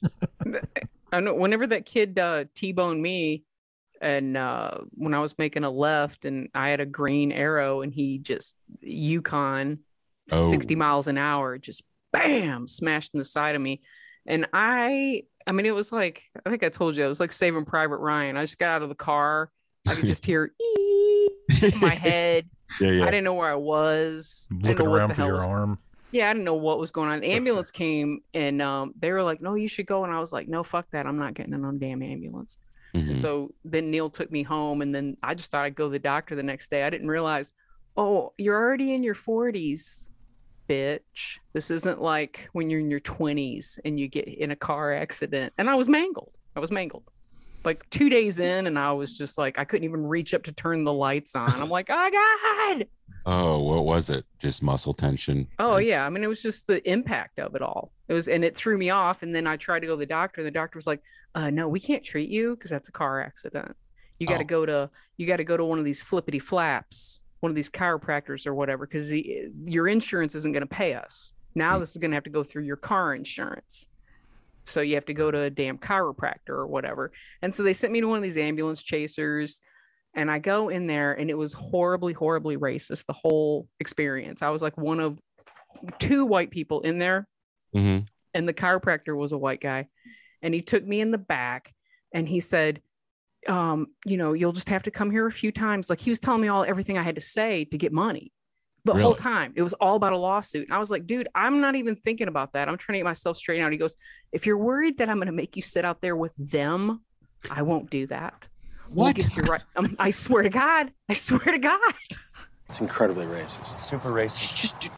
Speaker 2: I know whenever that kid uh, T-boned me, and uh, when I was making a left, and I had a green arrow, and he just Yukon
Speaker 1: Oh.
Speaker 2: sixty miles an hour, just bam, smashed in the side of me. And I, I mean, it was like, I think I told you, it was like Saving Private Ryan. I just got out of the car. I could just hear "ee" in my head.
Speaker 1: Yeah, yeah.
Speaker 2: I didn't know where I was. I didn't
Speaker 3: Looking
Speaker 2: know what
Speaker 3: around
Speaker 2: the
Speaker 3: for
Speaker 2: hell
Speaker 3: your
Speaker 2: was-
Speaker 3: arm.
Speaker 2: Yeah, I didn't know what was going on. The ambulance came, and um, they were like, "No, you should go." And I was like, "No, fuck that. I'm not getting in no damn ambulance."
Speaker 1: Mhm.
Speaker 2: And so then Neil took me home, and then I just thought I'd go to the doctor the next day. I didn't realize, oh, you're already in your forties, bitch. This isn't like when you're in your twenties and you get in a car accident. And I was mangled. I was mangled. Like two days in, and I was just like, I couldn't even reach up to turn the lights on. I'm like, oh, God.
Speaker 1: Oh, what was it? Just muscle tension.
Speaker 2: Oh yeah, I mean it was just the impact of it all. It was, and it threw me off. And then I tried to go to the doctor, and the doctor was like, uh, "No, we can't treat you because that's a car accident. You got to
Speaker 1: Oh.
Speaker 2: go to you got to go to one of these flippity flaps, one of these chiropractors or whatever, because your insurance isn't going to pay us. Now this is going to have to go through your car insurance. So you have to go to a damn chiropractor or whatever." And so they sent me to one of these ambulance chasers. And I go in there, and it was horribly, horribly racist, the whole experience. I was like one of two white people in there,
Speaker 1: Mm-hmm.
Speaker 2: and the chiropractor was a white guy. And he took me in the back, and he said, um, you know, you'll just have to come here a few times. Like he was telling me all everything I had to say to get money the whole
Speaker 1: Really?
Speaker 2: time. It was all about a lawsuit. And I was like, dude, I'm not even thinking about that. I'm trying to get myself straightened out. He goes, if you're worried that I'm going to make you sit out there with them, I won't do that. We'll
Speaker 1: What?
Speaker 2: get you right. Um, I swear to God. I swear to God.
Speaker 8: It's incredibly racist. Super racist.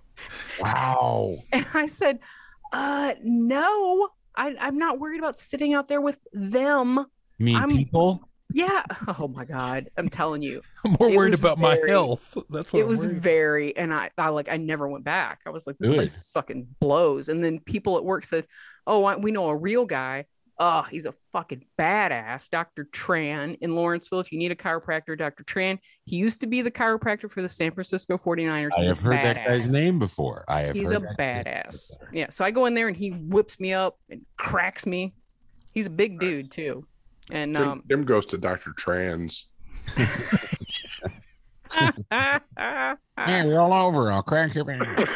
Speaker 1: Wow.
Speaker 2: And I said, uh, no, I, I'm not worried about sitting out there with them.
Speaker 1: You mean
Speaker 2: I'm-
Speaker 1: people?
Speaker 2: Yeah. Oh my God. I'm telling you.
Speaker 3: I'm more
Speaker 2: It
Speaker 3: worried
Speaker 2: was
Speaker 3: about my
Speaker 2: very-
Speaker 3: health. That's what
Speaker 2: It
Speaker 3: I'm
Speaker 2: was
Speaker 3: worried.
Speaker 2: very, and I, I like, I never went back. I was like, this
Speaker 1: Good.
Speaker 2: place fucking blows. And then people at work said, oh, I, we know a real guy. Oh, he's a fucking badass. Doctor Tran in Lawrenceville. If you need a chiropractor, Doctor Tran. He used to be the chiropractor for the San Francisco forty-niners.
Speaker 1: I
Speaker 2: He's
Speaker 1: have
Speaker 2: a
Speaker 1: heard
Speaker 2: badass.
Speaker 1: that guy's name before. I have
Speaker 2: He's
Speaker 1: heard
Speaker 2: a
Speaker 1: that guy's name
Speaker 2: badass.
Speaker 1: before.
Speaker 2: Yeah. So I go in there, and he whips me up and cracks me. He's a big dude too. And
Speaker 7: Tim,
Speaker 2: um,
Speaker 7: Tim goes to Doctor Trans.
Speaker 1: Yeah, you're all over. I'll crack your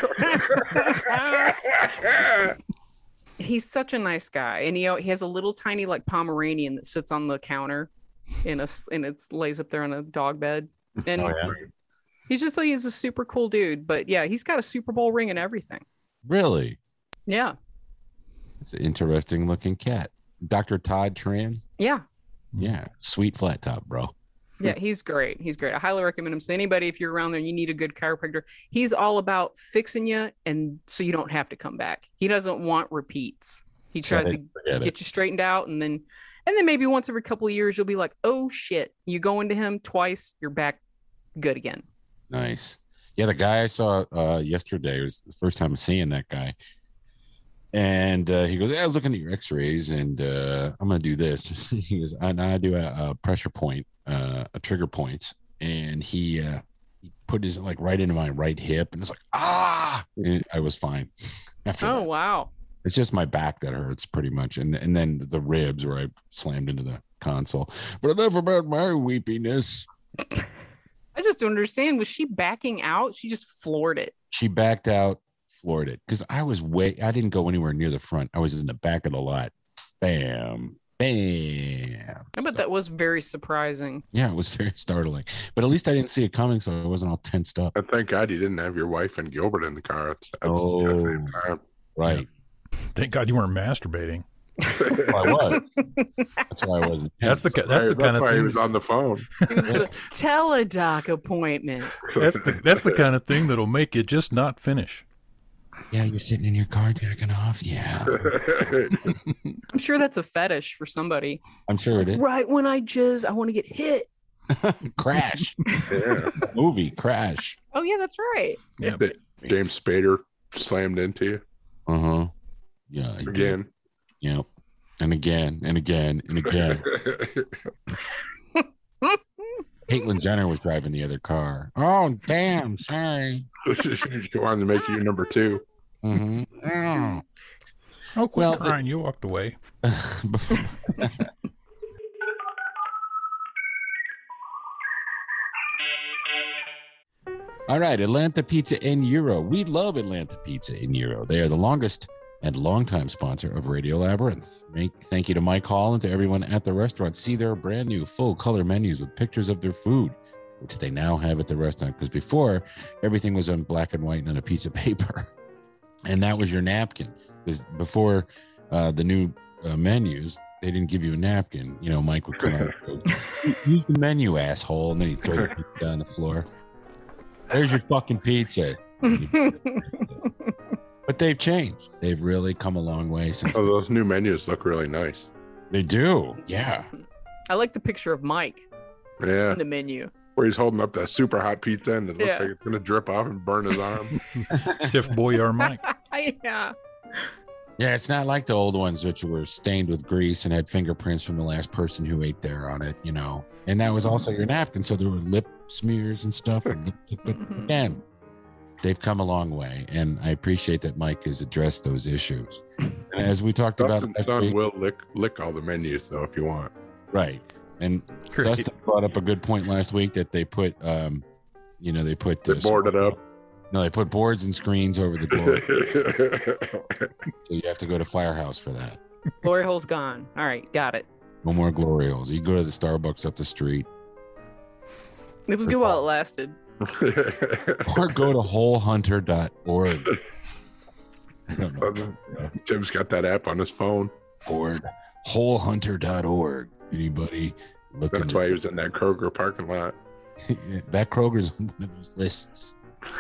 Speaker 2: he's such a nice guy, and he he has a little tiny like Pomeranian that sits on the counter, in a s- and it lays up there on a dog bed, and
Speaker 1: Oh, yeah.
Speaker 2: he's just like he's a super cool dude. But yeah, he's got a Super Bowl ring and everything.
Speaker 1: Really?
Speaker 2: Yeah,
Speaker 1: It's an interesting looking cat. Doctor Todd Tran.
Speaker 2: yeah,
Speaker 1: Yeah. Sweet flat top, bro.
Speaker 2: yeah. He's great. He's great. I highly recommend him. So anybody, if you're around there, and you need a good chiropractor. He's all about fixing you, and so you don't have to come back. He doesn't want repeats. He
Speaker 1: Set
Speaker 2: tries
Speaker 1: it,
Speaker 2: to
Speaker 1: forget it.
Speaker 2: get you straightened out, and then and then maybe once every couple of years you'll be like, oh shit, you go into him twice, you're back good again.
Speaker 1: Nice. Yeah, the guy I saw uh, yesterday was the first time seeing that guy. And uh, he goes, hey, I was looking at your x-rays, and uh, I'm going to do this. He goes, I, I do a, a pressure point, uh, a trigger point. And he, uh, he put his like right into my right hip, and it's like, ah, and I was fine after
Speaker 2: Oh
Speaker 1: that.
Speaker 2: wow.
Speaker 1: It's just my back that hurts pretty much. And, and then the ribs where I slammed into the console. But enough about my weepiness.
Speaker 2: I just don't understand. Was she backing out? She just floored it.
Speaker 1: She backed out, floored it, because I was way I didn't go anywhere near the front. I was in the back of the lot. Bam, bam.
Speaker 2: I bet that was very surprising.
Speaker 1: Yeah, it was very startling. But at least I didn't see it coming, so I wasn't all tensed up.
Speaker 7: And thank God you didn't have your wife and Gilbert in the car at, at
Speaker 1: Oh.
Speaker 7: the same time.
Speaker 1: Right.
Speaker 3: Thank God you weren't masturbating.
Speaker 1: Well, I was. That's why I wasn't.
Speaker 3: That's the
Speaker 1: tense.
Speaker 3: ki- that's the
Speaker 7: Right,
Speaker 3: kind of
Speaker 7: why he
Speaker 3: thing.
Speaker 7: was on the phone.
Speaker 2: It was the teledoc appointment.
Speaker 3: That's the that's the kind of thing that'll make you just not finish.
Speaker 1: Yeah, you're sitting in your car jacking off. Yeah.
Speaker 2: I'm sure that's a fetish for somebody.
Speaker 1: I'm sure it is.
Speaker 2: Right when I jizz, I want to get hit.
Speaker 1: Crash.
Speaker 7: Yeah.
Speaker 1: Movie Crash.
Speaker 2: Oh yeah, that's right.
Speaker 3: Yeah.
Speaker 7: That James Spader slammed into you.
Speaker 1: Uh huh. Yeah. I did.
Speaker 7: Again.
Speaker 1: Yep. And again and again and again. Caitlyn Jenner was driving the other car. Oh, damn. Sorry.
Speaker 7: She wanted to make you number two.
Speaker 1: Mm-hmm. Oh.
Speaker 3: Oh, quit
Speaker 1: Well,
Speaker 3: crying. You walked away.
Speaker 1: All right, Atlanta Pizza in Euro. We love Atlanta Pizza in Euro. They are the longest and longtime sponsor of Radio Labyrinth. Make, thank you to Mike Hall and to everyone at the restaurant. See their brand new full color menus with pictures of their food, which they now have at the restaurant. Because before, everything was on black and white and on a piece of paper. And that was your napkin. Because before uh, the new uh, menus, they didn't give you a napkin. You know, Mike would come out and go, use the menu, asshole. And then he'd throw the pizza on the floor. There's your fucking pizza. But they've changed. They've really come a long way since.
Speaker 7: Oh, those new menus look really nice.
Speaker 1: They do. Yeah.
Speaker 2: I like the picture of Mike
Speaker 7: Yeah.
Speaker 2: in the menu.
Speaker 7: Where he's holding up that super hot pizza and it looks
Speaker 2: Yeah.
Speaker 7: like it's going to drip off and burn his arm.
Speaker 3: Chef Boyar Mike.
Speaker 2: Yeah.
Speaker 1: Yeah, it's not like the old ones which were stained with grease and had fingerprints from the last person who ate there on it, you know. And that was also your napkin, so there were lip smears and stuff. And but again, they've come a long way, and I appreciate that Mike has addressed those issues. And as we talked about,
Speaker 7: Dustin
Speaker 1: last
Speaker 7: Son
Speaker 1: week-
Speaker 7: will lick lick all the menus though if you want.
Speaker 1: right? And
Speaker 3: Great.
Speaker 1: Dustin brought up a good point last week that they put, um, you know, they put
Speaker 7: They
Speaker 1: uh,
Speaker 7: boarded up.
Speaker 1: No, they put boards and screens over the door, so you have to go to Firehouse for that.
Speaker 2: Glory hole's gone. All right, got it.
Speaker 1: No more glory holes. You go to the Starbucks up the street,
Speaker 2: It was good while it lasted.
Speaker 1: or go to whole hunter dot org. I don't know.
Speaker 7: Tim's got that app on his phone.
Speaker 1: Or whole hunter dot org. Anybody looking?
Speaker 7: That's why he was in that Kroger parking lot.
Speaker 1: That Kroger's on one of those lists.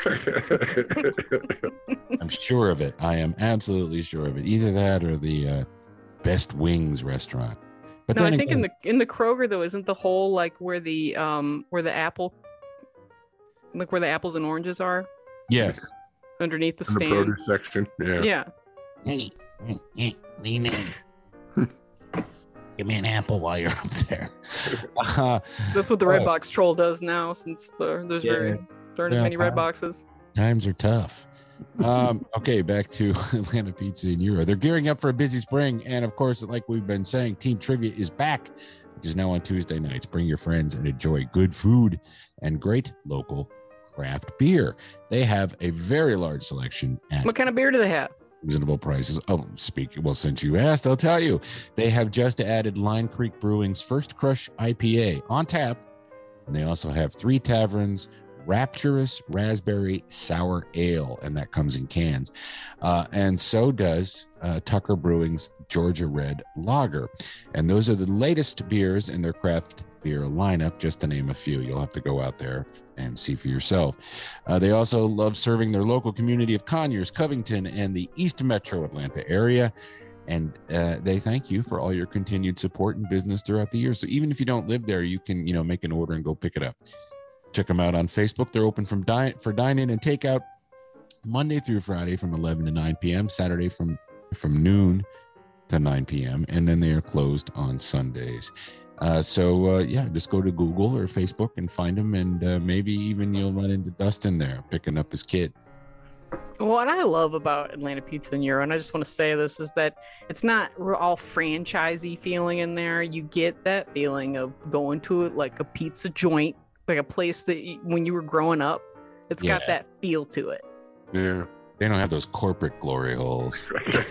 Speaker 1: I'm sure of it. I am absolutely sure of it. Either that or the uh, Best Wings restaurant. But
Speaker 2: no,
Speaker 1: then
Speaker 2: I think
Speaker 1: again,
Speaker 2: in the in the Kroger though, isn't the whole like where the um where the apple, like where the apples and oranges are
Speaker 1: yes,
Speaker 2: underneath the
Speaker 7: In the
Speaker 2: stand?
Speaker 7: produce section. Yeah.
Speaker 2: Yeah.
Speaker 1: Hey, hey, hey, lean in. Give me an apple while you're up there. Uh,
Speaker 2: That's what the
Speaker 1: oh,
Speaker 2: Redbox troll does now, since the, there's
Speaker 1: Yeah.
Speaker 2: very there aren't as
Speaker 1: Yeah,
Speaker 2: many
Speaker 1: fine.
Speaker 2: red boxes.
Speaker 1: Times are tough. Um, okay, back to Atlanta Pizza in Euro. They're gearing up for a busy spring. And of course, like we've been saying, Team Trivia is back, which is now on Tuesday nights. Bring your friends and enjoy good food and great local craft beer. They have a very large selection at
Speaker 2: What kind of beer do they have?
Speaker 1: reasonable prices. Oh, speaking, well, since you asked, I'll tell you. They have just added Line Creek Brewing's First Crush I P A on tap. And they also have Three Taverns Rapturous Raspberry Sour Ale, and that comes in cans. Uh, and so does uh, Tucker Brewing's Georgia Red Lager. And those are the latest beers in their craft beer lineup, just to name a few. You'll have to go out there and see for yourself. Uh, they also love serving their local community of Conyers, Covington, and the East Metro Atlanta area. And uh, they thank you for all your continued support and business throughout the year. So even if you don't live there, you can, you know, make an order and go pick it up. Check them out on Facebook. They're open from dine for dine-in and takeout Monday through Friday from eleven to nine p.m., Saturday from from noon to nine p.m., and then they are closed on Sundays. Uh, so, uh, yeah, just go to Google or Facebook and find them, and uh, maybe even you'll run into Dustin there picking up his kid.
Speaker 2: What I love about Atlanta Pizza and Euro, and I just want to say this, is that it's not all franchisey feeling in there. You get that feeling of going to it like a pizza joint, like a place that you, when you were growing up, it's got
Speaker 1: Yeah.
Speaker 2: that feel to it.
Speaker 7: Yeah.
Speaker 1: They don't have those corporate glory holes.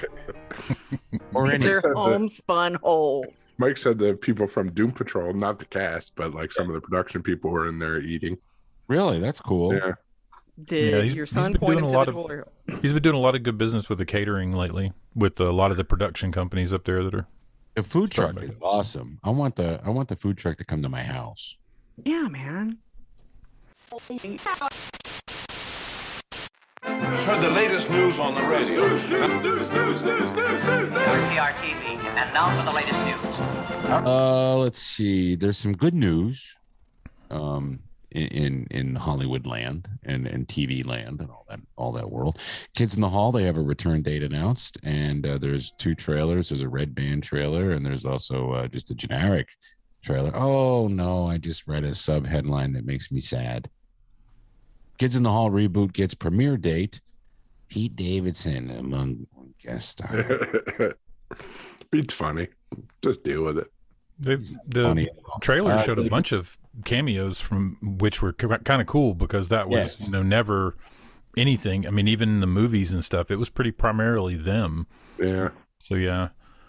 Speaker 1: Or
Speaker 2: These
Speaker 1: any.
Speaker 2: are homespun holes.
Speaker 7: Mike said the people from Doom Patrol, not the cast, but like some of the production people were in there eating.
Speaker 1: Really? That's cool.
Speaker 7: Yeah.
Speaker 2: Did
Speaker 3: Yeah, he's-
Speaker 2: your
Speaker 3: he's
Speaker 2: son
Speaker 3: been
Speaker 2: point
Speaker 3: doing
Speaker 2: him
Speaker 3: a
Speaker 2: to
Speaker 3: lot
Speaker 2: the
Speaker 3: of-
Speaker 2: glory hole?
Speaker 3: He's been doing a lot of good business with the catering lately, with a lot of the production companies up there that are.
Speaker 1: The food truck
Speaker 3: Sorry.
Speaker 1: is awesome. I want the I want the food truck to come to my house.
Speaker 2: Yeah, man.
Speaker 12: just heard the latest news on the radio.
Speaker 13: News, news, news, news, news, news, news.
Speaker 14: R C R T V, and now for the latest news.
Speaker 1: Uh, let's see. There's some good news, um, in in, in Hollywood land and, and T V land and all that all that world. Kids in the Hall, they have a return date announced, and uh, there's two trailers. There's a red band trailer, and there's also uh, just a generic trailer. Oh no, I just read a sub headline that makes me sad. Kids in the Hall reboot gets premiere date. Pete Davidson among guest stars.
Speaker 7: It's funny. Just deal with it.
Speaker 3: The, the
Speaker 1: funny.
Speaker 3: trailer
Speaker 1: Uh,
Speaker 3: showed a bunch of cameos from which were kind of cool because that was
Speaker 1: Yes.
Speaker 3: you know never anything. I mean, even in the movies and stuff, it was pretty primarily them.
Speaker 7: Yeah.
Speaker 3: So yeah.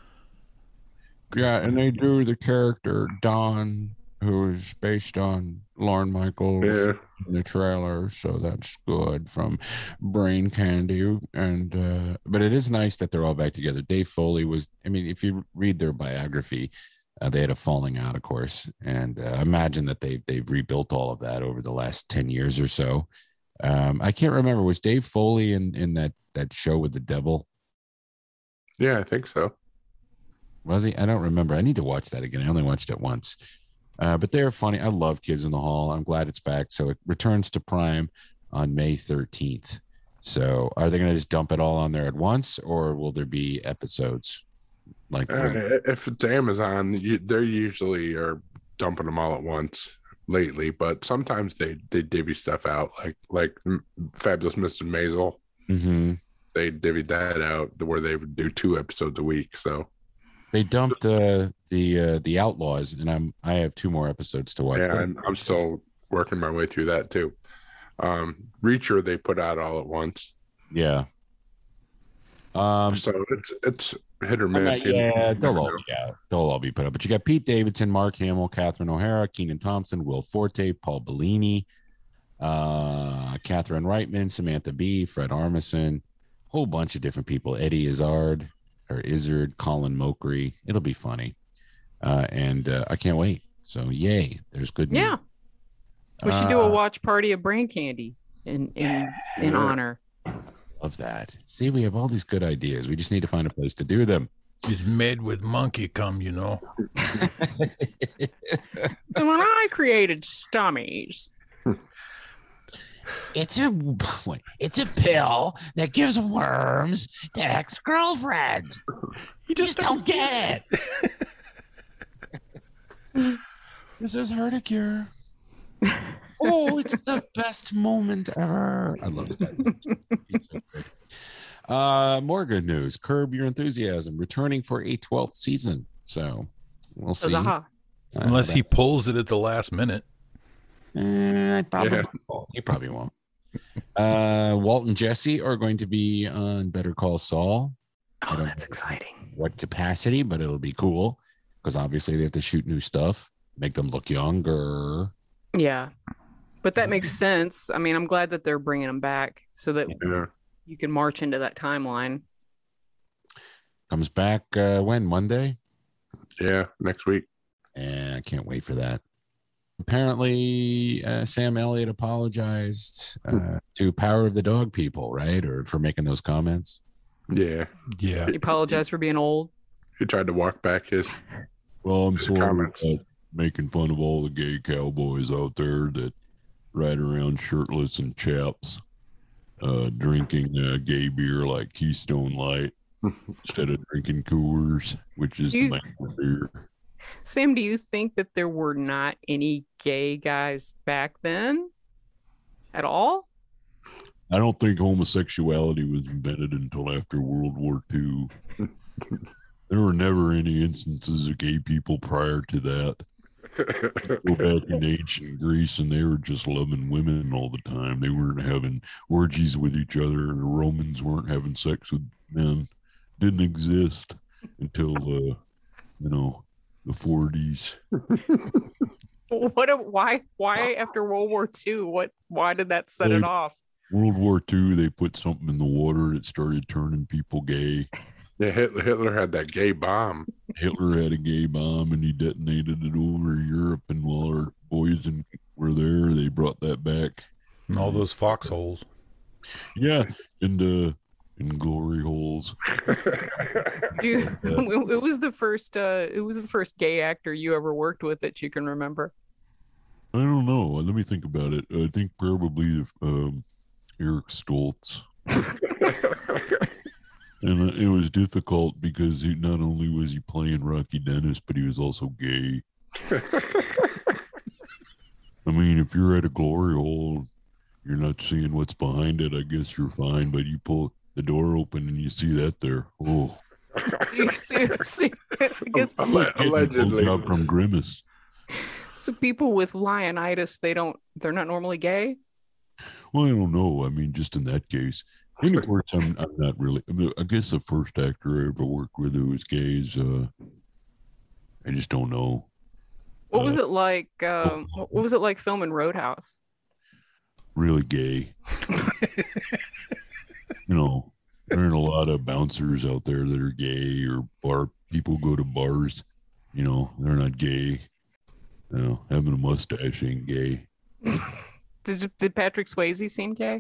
Speaker 1: Yeah, and they drew the character Don, who is based on Lorne Michaels
Speaker 7: Yeah.
Speaker 1: in the trailer, so that's good from Brain Candy. And uh, but it is nice that they're all back together. Dave Foley was, I mean, if you read their biography, uh, they had a falling out, of course, and uh, imagine that they they've rebuilt all of that over the last ten years or so. Um, I can't remember, was Dave Foley in in that that show with the devil?
Speaker 7: Yeah, I think so.
Speaker 1: Was he? I don't remember. I need to watch that again. I only watched it once. Uh, but they're funny. I love Kids in the Hall. I'm glad it's back. So it returns to Prime on May thirteenth. So are they going to just dump it all on there at once, or will there be episodes? Like,
Speaker 7: Uh, if it's Amazon, you, they usually are dumping them all at once lately, but sometimes they, they divvy stuff out, like like Fabulous Missus Maisel.
Speaker 1: mm-hmm.
Speaker 7: They divvied that out where they would do two episodes a week. So
Speaker 1: They dumped uh, the uh, the Outlaws, and I'm I have two more episodes to watch.
Speaker 7: yeah, I'm, I'm still working my way through that too. Um, Reacher they put out all at once.
Speaker 1: Yeah. Um,
Speaker 7: so it's it's hit or
Speaker 1: I'm not-
Speaker 7: miss. you
Speaker 1: yeah,
Speaker 7: never
Speaker 1: they'll all
Speaker 7: know.
Speaker 1: be out. They'll all be put up. But you got Pete Davidson, Mark Hamill, Catherine O'Hara, Keenan Thompson, Will Forte, Paul Bellini, uh, Catherine Reitman, Samantha Bee, Fred Armisen, whole bunch of different people. Eddie Izzard or Izzard, Colin Mokry. It'll be funny, uh, and uh, I can't wait. So yay! There's good news.
Speaker 2: Yeah. We should do a
Speaker 1: Uh,
Speaker 2: watch party of Brain Candy in in in
Speaker 1: Yeah.
Speaker 2: honor.
Speaker 1: Love that. See, we have all these good ideas. We just need to find a place to do them.
Speaker 3: It's made with monkey cum, you know.
Speaker 2: And when I created Stummies,
Speaker 1: It's a it's a pill that gives worms to ex-girlfriends.
Speaker 3: You just,
Speaker 1: don't get it. This is Herticure. Oh, it's the best moment ever. I love this guy. He's so great. Uh, more good news. Curb Your Enthusiasm returning for a twelfth season. So we'll see.
Speaker 2: Huzzah.
Speaker 1: Uh,
Speaker 3: Unless he
Speaker 1: that-
Speaker 3: pulls it at the last minute.
Speaker 1: Eh, I probably
Speaker 7: Yeah.
Speaker 1: won't. He probably won't. Uh, Walt and Jesse are going to be on Better Call Saul. I
Speaker 2: Oh,
Speaker 1: don't
Speaker 2: that's
Speaker 1: know
Speaker 2: exciting.
Speaker 1: what capacity, but it'll be cool because obviously they have to shoot new stuff, make them look younger.
Speaker 2: Yeah. But that makes sense. I mean, I'm glad that they're bringing them back so that
Speaker 7: Yeah.
Speaker 2: you can march into that timeline.
Speaker 1: Comes back uh, when? Monday?
Speaker 7: Yeah, next week.
Speaker 1: And I can't wait for that. Apparently, uh, Sam Elliott apologized uh, to Power of the Dog people, right? Or for making those comments.
Speaker 7: Yeah,
Speaker 3: Yeah.
Speaker 2: You apologize for being old.
Speaker 7: he tried to walk back his.
Speaker 1: Well, I'm
Speaker 7: His
Speaker 1: sorry
Speaker 7: comments.
Speaker 1: about making fun of all the gay cowboys out there that ride around shirtless and chaps, uh, drinking uh, gay beer like Keystone Light instead of drinking Coors, which is the
Speaker 2: You-
Speaker 1: main beer.
Speaker 2: Sam, do you think that there were not any gay guys back then at all?
Speaker 1: I don't think homosexuality was invented until after World War Two. There were never any instances of gay people prior to that. Go back in ancient Greece, and they were just loving women all the time. They weren't having orgies with each other, and the Romans weren't having sex with men. Didn't exist until, uh, you know, the forties.
Speaker 2: What? A, why? Why after World War Two? What? Why did that set it
Speaker 1: Like-
Speaker 2: off?
Speaker 1: World War Two, they put something in the water that started turning people gay.
Speaker 7: Yeah, Hitler, Hitler had that gay bomb.
Speaker 1: Hitler had a gay bomb, and he detonated it over Europe. And while our boys in, were there, they brought that back.
Speaker 3: And all those foxholes.
Speaker 1: Yeah, in the in glory holes.
Speaker 2: You, it was the first. Uh, it was the first gay actor you ever worked with that you can remember.
Speaker 1: I don't know. Let me think about it. I think probably um, Eric Stoltz. And it was difficult because he, not only was he playing Rocky Dennis, but he was also gay. I mean, if you're at a glory hole, you're not seeing what's behind it, I guess you're fine. But you pull the door open and you see that there. Oh.
Speaker 2: You see, see, I guess
Speaker 7: Allegedly.
Speaker 1: Up from Grimace.
Speaker 2: So people with Lionitis, they don't, they're not normally gay?
Speaker 1: Well, I don't know. I mean, just in that case. And of course, I'm, I'm not really. I, mean, I guess the first actor I ever worked with who was gay is, uh, I just don't know.
Speaker 2: What
Speaker 1: uh,
Speaker 2: was it like? Um, what was it like filming Roadhouse?
Speaker 1: Really gay. You know, there aren't a lot of bouncers out there that are gay, or bar people go to bars. You know, they're not gay. You know, having a mustache ain't gay.
Speaker 2: Did did Patrick Swayze seem gay?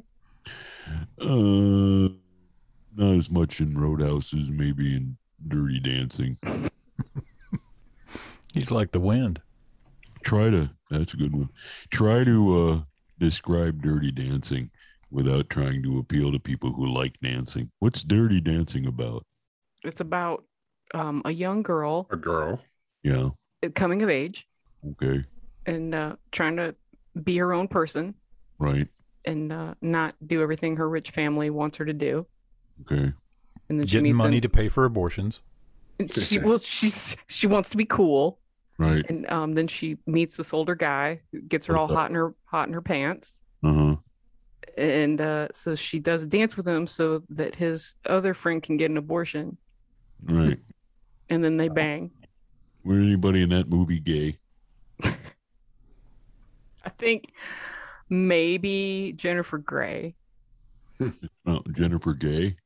Speaker 1: Uh, not as much in Roadhouse as maybe in Dirty Dancing.
Speaker 3: He's like the wind.
Speaker 1: Try to, that's a good one. Try to uh, describe Dirty Dancing without trying to appeal to people who like dancing. What's Dirty Dancing about?
Speaker 2: It's about um, a young girl.
Speaker 7: A girl.
Speaker 1: Yeah.
Speaker 2: Coming of age.
Speaker 1: Okay.
Speaker 2: And uh, trying to be her own person.
Speaker 1: Right.
Speaker 2: And uh, not do everything her rich family wants her to do.
Speaker 1: Okay.
Speaker 2: And then she
Speaker 3: Getting
Speaker 2: meets
Speaker 3: money
Speaker 2: an,
Speaker 3: to pay for abortions.
Speaker 2: She well, she's she wants to be cool.
Speaker 1: Right.
Speaker 2: And um, then she meets this older guy who gets her all hot in her hot in her pants.
Speaker 1: Uh-huh.
Speaker 2: And uh, so she does a dance with him so that his other friend can get an abortion.
Speaker 1: Right.
Speaker 2: And then they bang.
Speaker 1: Were anybody in that movie gay?
Speaker 2: I think maybe Jennifer Grey.
Speaker 1: Oh, Jennifer Gay?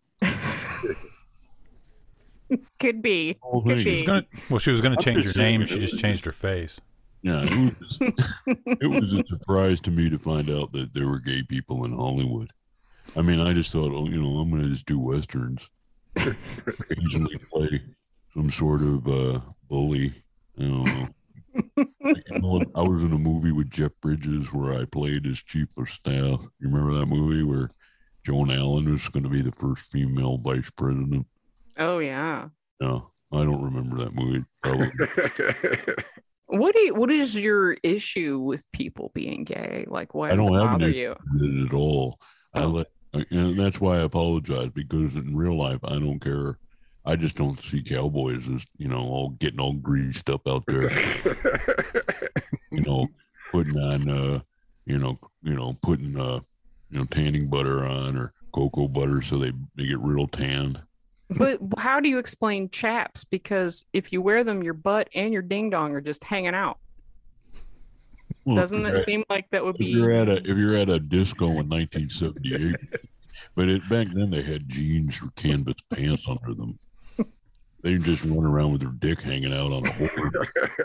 Speaker 2: Could be.
Speaker 1: Oh,
Speaker 2: Could
Speaker 1: hey,
Speaker 2: be.
Speaker 3: Gonna, well, she was going to
Speaker 1: I'm
Speaker 3: change her
Speaker 1: just
Speaker 3: name.
Speaker 1: saying,
Speaker 3: She just changed her face.
Speaker 1: Yeah, it was, it was a surprise to me to find out that there were gay people in Hollywood. I mean, I just thought, oh, you know, I'm going to just do Westerns. Occasionally play some sort of uh, bully. I don't know. Like, you know, I was in a movie with Jeff Bridges where I played his chief of staff. You remember that movie where Joan Allen was going to be the first female vice president?
Speaker 2: Oh yeah.
Speaker 1: No, I don't remember that movie. Probably.
Speaker 2: What do you, what is your issue with people being gay? Like, why
Speaker 1: I
Speaker 2: does it
Speaker 1: don't have
Speaker 2: bother
Speaker 1: an
Speaker 2: you?
Speaker 1: issue with it at all. I
Speaker 2: Oh.
Speaker 1: let, and that's why I apologize, because in real life, I don't care. I just don't see cowboys as, you know, all getting all greased up out there, you know, putting on, uh, you know, you know, putting, uh, you know, tanning butter on or cocoa butter so they, they get real tanned.
Speaker 2: But how do you explain chaps? Because if you wear them, your butt and your ding dong are just hanging out.
Speaker 1: Well,
Speaker 2: Doesn't
Speaker 1: if
Speaker 2: it
Speaker 1: you're-
Speaker 2: seem like that would
Speaker 1: if
Speaker 2: be?
Speaker 1: you're at a if you're at a disco in nineteen seventy-eight, but it, back then they had jeans or canvas pants under them. They just run around with their dick hanging out on the board.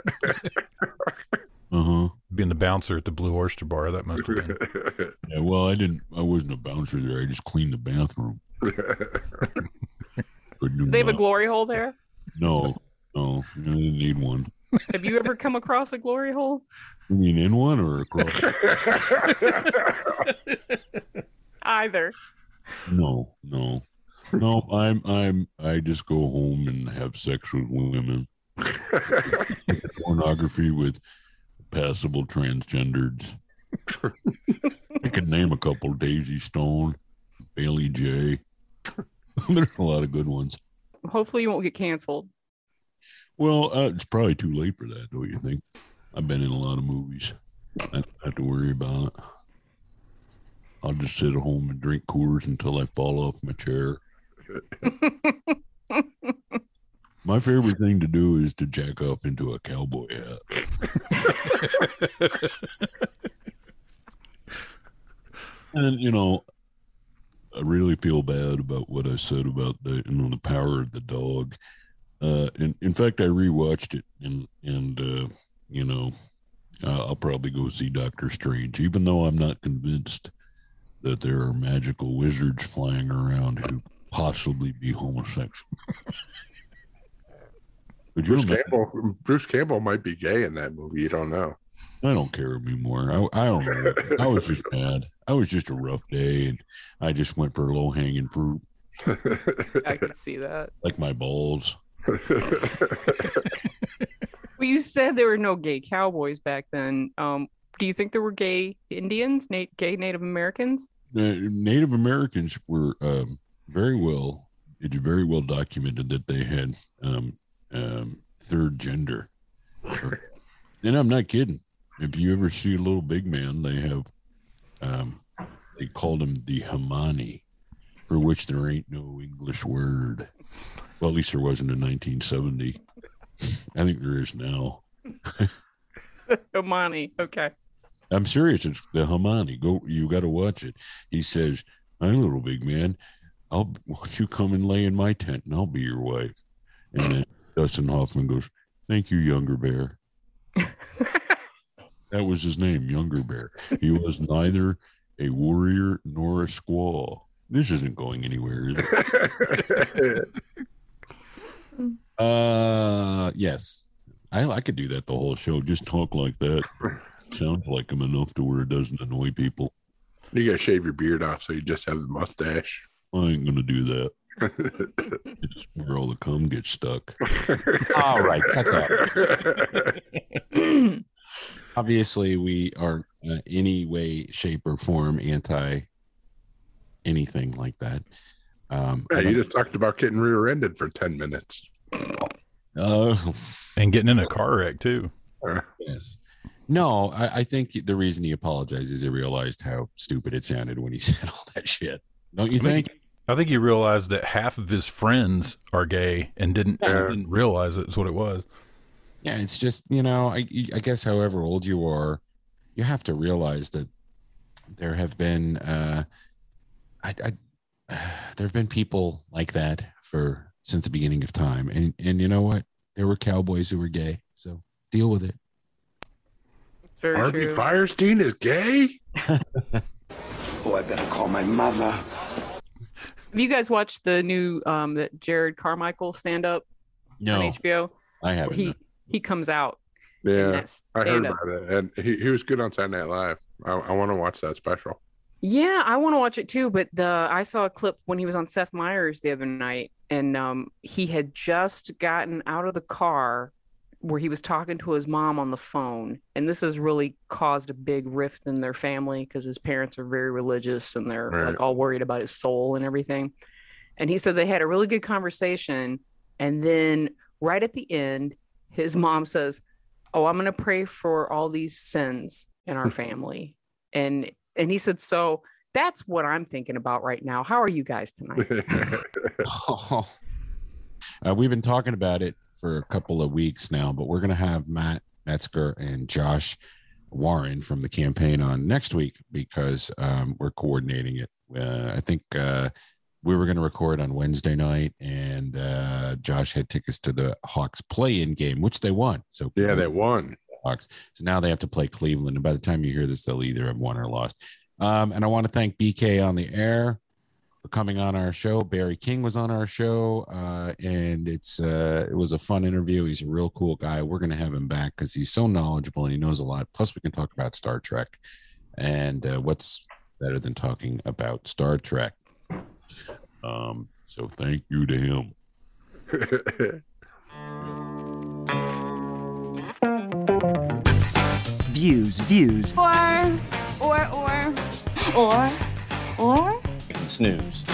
Speaker 1: Uh huh.
Speaker 3: Being the bouncer at the Blue Oyster Bar, that must have been.
Speaker 1: Yeah. Well, I didn't. I wasn't a bouncer there. I just cleaned the bathroom. Couldn't do
Speaker 2: They have a
Speaker 1: that.
Speaker 2: glory hole there.
Speaker 1: No, no, I didn't need one.
Speaker 2: Have you ever come across a glory hole?
Speaker 1: You mean in one or across?
Speaker 2: Either.
Speaker 1: No, no, no. I'm, I'm. I just go home and have sex with women. Pornography with passable transgenders. I can name a couple: Daisy Stone, Bailey J. There's a lot of good ones.
Speaker 2: Hopefully, you won't get canceled.
Speaker 1: Well, uh, it's probably too late for that, don't you think? I've been in a lot of movies. I don't have to worry about it. I'll just sit at home and drink Coors until I fall off my chair. My favorite thing to do is to jack off into a cowboy hat. And, you know, I really feel bad about what I said about the, you know, the power of the dog. Uh, in, in fact, I rewatched it, and, and uh, you know, uh, I'll probably go see Doctor Strange, even though I'm not convinced that there are magical wizards flying around who possibly be homosexual. Could you
Speaker 7: Bruce
Speaker 1: imagine?
Speaker 7: Campbell, Bruce Campbell might be gay in that movie. You don't know.
Speaker 1: I don't care anymore. I, I don't know. I was just mad. I was just a rough day, and I just went for low hanging fruit,
Speaker 2: I could see that.
Speaker 1: like my balls.
Speaker 2: Well, you said there were no gay cowboys back then. Um, do you think there were gay Indians, na- gay Native Americans?
Speaker 1: Uh, Native Americans were um, very well. It's very well documented that they had um, um, third gender, and I'm not kidding. If you ever see a little big man, they have. Um, they called him the Hamani, for which there ain't no English word. Well, at least there wasn't in nineteen seventy. I think there is now.
Speaker 2: Omani. Okay.
Speaker 1: I'm serious. It's the Hamani. Go. You got to watch it. He says, "Hi, little big man. I'll won't you come and lay in my tent, and I'll be your wife." And then Dustin Hoffman goes, "Thank you, Younger Bear." That was his name, Younger Bear. He was neither a warrior nor a squaw. This isn't going anywhere, is it? uh, yes. I, I could do that the whole show. Just talk like that. Sounds like him enough to where it doesn't annoy people.
Speaker 7: You gotta shave your beard off so you just have the mustache.
Speaker 1: I ain't gonna do that. It's where all the cum gets stuck. All right, cut that. Obviously, we are uh, any way, shape, or form anti anything like that. Um,
Speaker 7: yeah, you just talked about getting rear-ended for ten minutes.
Speaker 1: Uh,
Speaker 3: and getting in a car wreck, too.
Speaker 1: Yes. No, I, I think the reason he apologized is he realized how stupid it sounded when he said all that shit. Don't you
Speaker 3: I
Speaker 1: think?
Speaker 3: think, I think he realized that half of his friends are gay and didn't,
Speaker 1: Yeah.
Speaker 3: and didn't realize it's what it was.
Speaker 1: Yeah, it's just, you know, I, I guess however old you are, you have to realize that there have been, uh, I, I, uh, there have been people like that for since the beginning of time, and and you know what? There were cowboys who were gay, so deal with it.
Speaker 2: Very
Speaker 7: Harvey
Speaker 2: true.
Speaker 7: Firestein is gay?
Speaker 15: Oh, I better call my mother.
Speaker 2: Have you guys watched the new um that Jared Carmichael stand up
Speaker 1: No,
Speaker 2: on H B O?
Speaker 1: I haven't.
Speaker 2: He
Speaker 1: no.
Speaker 2: he comes out. in
Speaker 7: Yeah,
Speaker 2: that
Speaker 7: I heard
Speaker 2: stand-up.
Speaker 7: about it, and he, he was good on Saturday Night Live. I, I want to watch that special.
Speaker 2: Yeah, I want to watch it too, but the I saw a clip when he was on Seth Meyers the other night, and um, he had just gotten out of the car where he was talking to his mom on the phone, and this has really caused a big rift in their family because his parents are very religious and they're
Speaker 7: Right.
Speaker 2: like all worried about his soul and everything. And he said they had a really good conversation, and then right at the end, his mom says, "Oh, I'm going to pray for all these sins in our family," and And he said, so that's what I'm thinking about right now. How are you guys tonight?
Speaker 1: Oh. Uh, we've been talking about it for a couple of weeks now, but we're going to have Matt Metzger and Josh Warren from the campaign on next week because um, we're coordinating it. Uh, I think uh, we were going to record on Wednesday night, and uh, Josh had tickets to the Hawks play-in game, which they won. So
Speaker 7: Yeah, they won.
Speaker 1: Hawks. So now they have to play Cleveland, and by the time you hear this, they'll either have won or lost. Um, and I want to thank B K on the air for coming on our show. Barry King was on our show, uh, and it's uh, it was a fun interview. He's a real cool guy. We're going to have him back because he's so knowledgeable and he knows a lot. Plus, we can talk about Star Trek, and uh, what's better than talking about Star Trek? Um, so thank you to him.
Speaker 16: Views, views.
Speaker 17: Or, or, or, or, or.
Speaker 8: Snooze.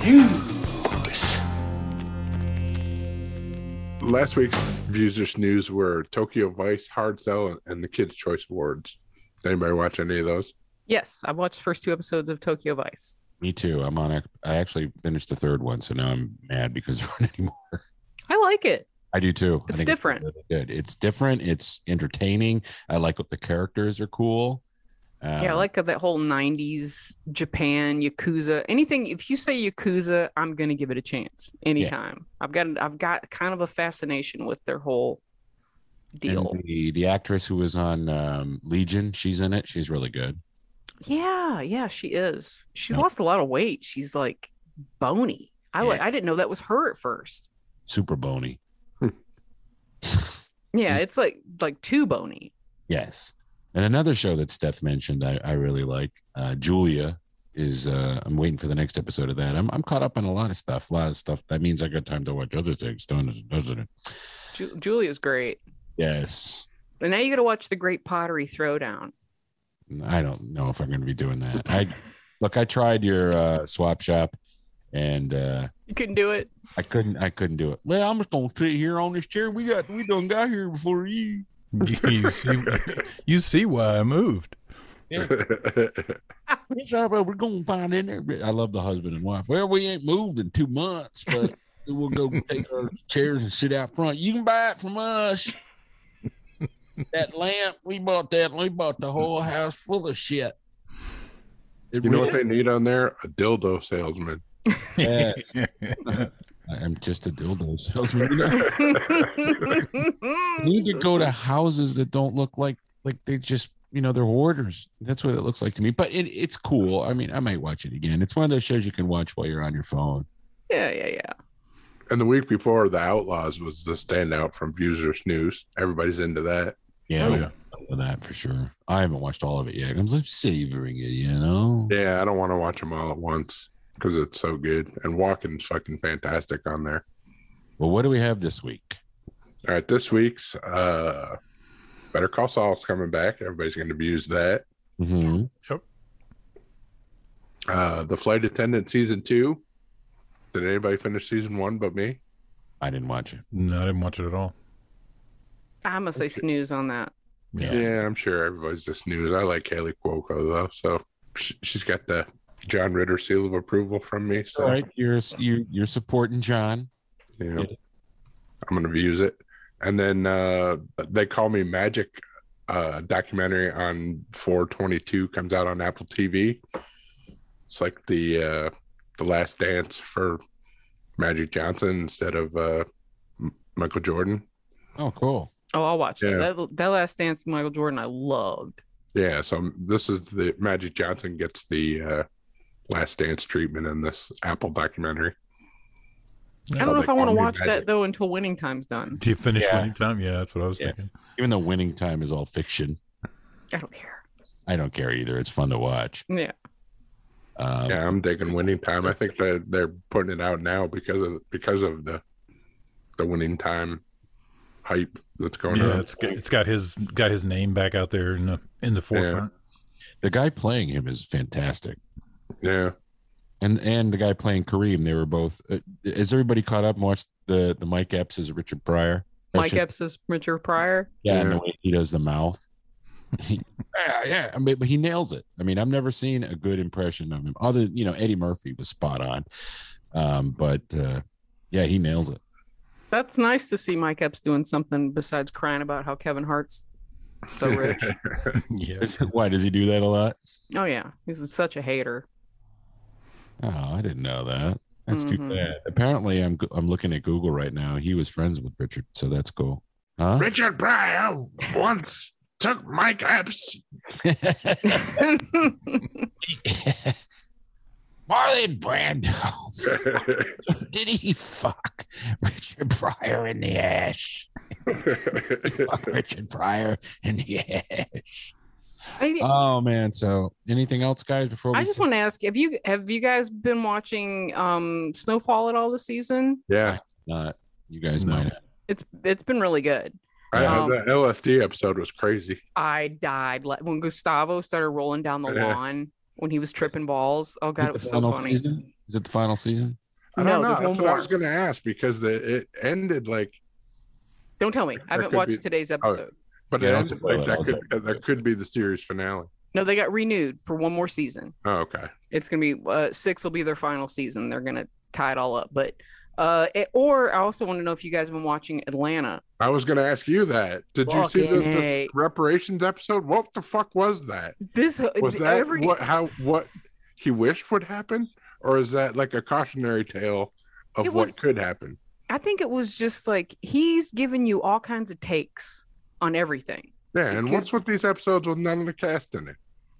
Speaker 7: Last week's Views or Snooze were Tokyo Vice, Hard Sell, and the Kids' Choice Awards. Did anybody watch any of those?
Speaker 2: Yes, I watched the first two episodes of Tokyo Vice.
Speaker 1: Me too. I'm on. A, I actually finished the third one, so now I'm mad because there aren't any more.
Speaker 2: I like it.
Speaker 1: I do too. I
Speaker 2: It's
Speaker 1: think
Speaker 2: different.
Speaker 1: It's really good. It's different. It's entertaining. I like what the characters are cool. Um,
Speaker 2: Yeah, I like that whole nineties Japan Yakuza. Anything if you say Yakuza, I'm gonna give it a chance anytime. I've got I've got kind of a fascination with their whole deal.
Speaker 1: and the the actress who was on um, Legion, she's in it. She's really good.
Speaker 2: Yeah, yeah, she is. She's
Speaker 1: Yep.
Speaker 2: lost a lot of weight. She's like bony. I like. I didn't know that was her at first.
Speaker 1: Super bony.
Speaker 2: Yeah, it's like like too bony.
Speaker 1: Yes. And another show that Steph mentioned I, I really like, uh, Julia is uh, I'm waiting for the next episode of that. I'm I'm caught up on a lot of stuff. A lot of stuff. That means I got time to watch other things, doesn't doesn't it?
Speaker 2: Ju- Julia's great.
Speaker 1: Yes.
Speaker 2: And now you got to watch the Great Pottery Throwdown.
Speaker 1: I don't know if I'm going to be doing that. I look, I tried your uh, swap shop, and uh,
Speaker 2: You couldn't do it.
Speaker 1: I couldn't. I couldn't do it. Well, I'm just going to sit here on this chair. We got we done got here before you.
Speaker 3: you, you see, you see why I moved.
Speaker 1: Yeah. It's all right, we're going to find in there. I love the husband and wife. Well, we ain't moved in two months, but we'll go take our chairs and sit out front. You can buy it from us. That lamp, we bought that. We bought the whole house full of shit. It
Speaker 7: You know
Speaker 1: really-
Speaker 7: what they need on there? A dildo salesman.
Speaker 1: Yes. I'm just a dildo salesman. You know? You need to go to houses that don't look like like they just, you know, they're hoarders. That's what it looks like to me. But it, it's cool. I mean, I might watch it again. It's one of those shows you can watch while you're on your phone.
Speaker 2: Yeah, yeah, yeah.
Speaker 7: And the week before, The Outlaws was the standout from Buser's News. Everybody's into that.
Speaker 1: Yeah,
Speaker 3: Oh,
Speaker 1: we
Speaker 3: yeah.
Speaker 1: got to that for sure. I haven't watched all of it yet. I'm like savoring it, you know.
Speaker 7: Yeah, I don't want to watch them all at once because it's so good. And Walken's fucking fantastic on there.
Speaker 1: Well, what do we have this week?
Speaker 7: All right, this week's uh, Better Call Saul's coming back. Everybody's going to abuse that.
Speaker 1: Mm-hmm.
Speaker 3: Yep.
Speaker 7: Uh, the Flight Attendant season two. Did anybody finish season one but me?
Speaker 1: I didn't watch it.
Speaker 3: No, I didn't watch it at all.
Speaker 2: I'm gonna say snooze on that.
Speaker 7: Yeah,
Speaker 3: Yeah.
Speaker 7: I'm sure everybody's just news. I like Kaylee Cuoco though, so she, she's got the John Ritter seal of approval from me. So
Speaker 1: All right, you're you you're supporting John.
Speaker 7: you know, I'm gonna use it. And then uh, They Call Me Magic uh, documentary on four twenty-two comes out on Apple T V. It's like the uh, the Last Dance for Magic Johnson instead of uh, M- Michael Jordan.
Speaker 1: Oh, cool.
Speaker 2: Oh, I'll watch
Speaker 7: Yeah.
Speaker 2: that. that. That Last Dance with Michael Jordan, I loved.
Speaker 7: Yeah, so this is the Magic Johnson gets the uh, Last Dance treatment in this Apple documentary.
Speaker 2: I don't know if I want to watch
Speaker 7: Magic.
Speaker 2: that though until Winning Time's done.
Speaker 3: Do you finish
Speaker 1: Yeah.
Speaker 3: winning time? Yeah, that's what I was
Speaker 1: Yeah.
Speaker 3: thinking.
Speaker 1: Even though Winning Time is all fiction,
Speaker 2: I don't care.
Speaker 1: I don't care either. It's fun to watch.
Speaker 2: Yeah.
Speaker 1: Um,
Speaker 7: Yeah, I'm digging Winning Time. I think that they're putting it out now because of because of the the Winning Time hype that's going
Speaker 3: Yeah,
Speaker 7: on.
Speaker 3: it's got, it's got his got his name back out there in the in the forefront.
Speaker 1: The guy playing him is fantastic.
Speaker 7: Yeah.
Speaker 1: And and the guy playing Kareem, they were both. Uh, is everybody caught up and watched the the Mike Epps as Richard Pryor?
Speaker 2: Mike Epps is Richard Pryor.
Speaker 1: Yeah, and
Speaker 7: Yeah.
Speaker 1: the way he does the mouth. He, yeah, yeah. I mean, but he nails it. I mean, I've never seen a good impression of him. Other, you know, Eddie Murphy was spot on. Um, but uh, yeah, he nails it.
Speaker 2: That's nice to see Mike Epps doing something besides crying about how Kevin Hart's so rich.
Speaker 3: Yeah.
Speaker 1: Why does he do that a lot?
Speaker 2: Oh yeah, he's such a hater.
Speaker 1: Oh, I didn't know that. That's too
Speaker 2: Mhm.
Speaker 1: bad. Apparently, I'm I'm looking at Google right now. He was friends with Richard, so that's cool. Huh?
Speaker 7: Richard Pryor once took Mike Epps.
Speaker 1: Marlon Brando. Did he fuck Richard Pryor in the ass? Fuck Richard Pryor in the ass.
Speaker 2: I,
Speaker 1: Oh man! So, anything else, guys? Before we
Speaker 2: I just want to ask: Have you have you guys been watching um Snowfall at all this season?
Speaker 7: Yeah.
Speaker 1: not you guys
Speaker 3: No.
Speaker 1: might have.
Speaker 2: It's it's been really good.
Speaker 7: I,
Speaker 2: Um,
Speaker 7: the L S D episode was crazy.
Speaker 2: I died like when Gustavo started rolling down the
Speaker 7: Yeah.
Speaker 2: lawn when he was tripping balls. Oh
Speaker 1: Is
Speaker 2: god,
Speaker 1: it
Speaker 2: it was
Speaker 1: the
Speaker 2: so
Speaker 1: final
Speaker 2: funny.
Speaker 1: season? Is it the final season?
Speaker 7: I don't
Speaker 2: No,
Speaker 7: know.
Speaker 2: there's one
Speaker 7: That's what I
Speaker 2: more.
Speaker 7: was going to ask because the, it ended like,
Speaker 2: Don't tell me. I haven't
Speaker 7: could
Speaker 2: watched
Speaker 7: be-
Speaker 2: today's episode.
Speaker 7: but
Speaker 1: Yeah,
Speaker 7: it
Speaker 1: don't
Speaker 7: ended
Speaker 1: spoil
Speaker 7: like
Speaker 1: it.
Speaker 7: that
Speaker 1: I'll
Speaker 7: could
Speaker 1: tell you.
Speaker 7: that could be the series finale.
Speaker 2: No, they got renewed for one more season.
Speaker 7: Oh, okay.
Speaker 2: It's gonna be uh, six will be their final season. They're gonna tie it all up. But uh, it, or I also want to know if you guys have been watching Atlanta.
Speaker 7: I was going to ask you that. Did you see the,
Speaker 2: Fucking
Speaker 7: this
Speaker 2: A.
Speaker 7: reparations episode? What the fuck was that?
Speaker 2: This
Speaker 7: Was that
Speaker 2: every
Speaker 7: what how what he wished would happen, or is that like a cautionary tale of
Speaker 2: It
Speaker 7: what
Speaker 2: was-
Speaker 7: could happen?
Speaker 2: I think it was just like he's giving you all kinds of takes on everything.
Speaker 7: Yeah, and
Speaker 2: because-
Speaker 7: what's with these episodes with none of the cast in it?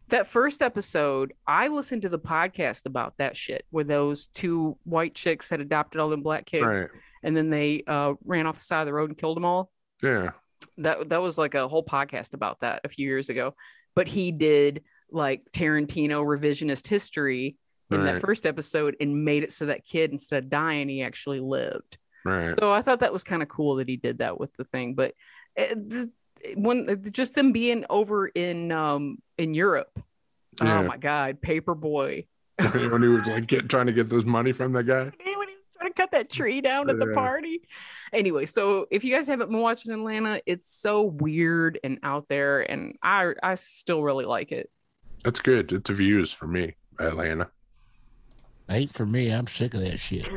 Speaker 2: That first episode, I listened to the podcast about that shit, where those two white chicks had adopted all them black kids,
Speaker 7: Right.
Speaker 2: and then they uh, ran off the side of the road and killed them all.
Speaker 7: Yeah.
Speaker 2: That that was like a whole podcast about that a few years ago. But he did like Tarantino revisionist history in
Speaker 7: Right.
Speaker 2: that first episode and made it so that kid, instead of dying, he actually lived.
Speaker 7: Right.
Speaker 2: So I thought that was kind of cool that he did that with the thing. But uh, th- when just them being over in um in Europe,
Speaker 7: Yeah.
Speaker 2: oh my god, Paperboy.
Speaker 7: When he was like get, trying to get this money from the guy.
Speaker 2: When he was trying to cut that tree down at the
Speaker 7: Yeah.
Speaker 2: party. Anyway, so if you guys haven't been watching Atlanta, it's so weird and out there, and I I still really like it.
Speaker 7: That's good. It's a views for me, Atlanta.
Speaker 1: Ain't for me. I'm sick of that shit.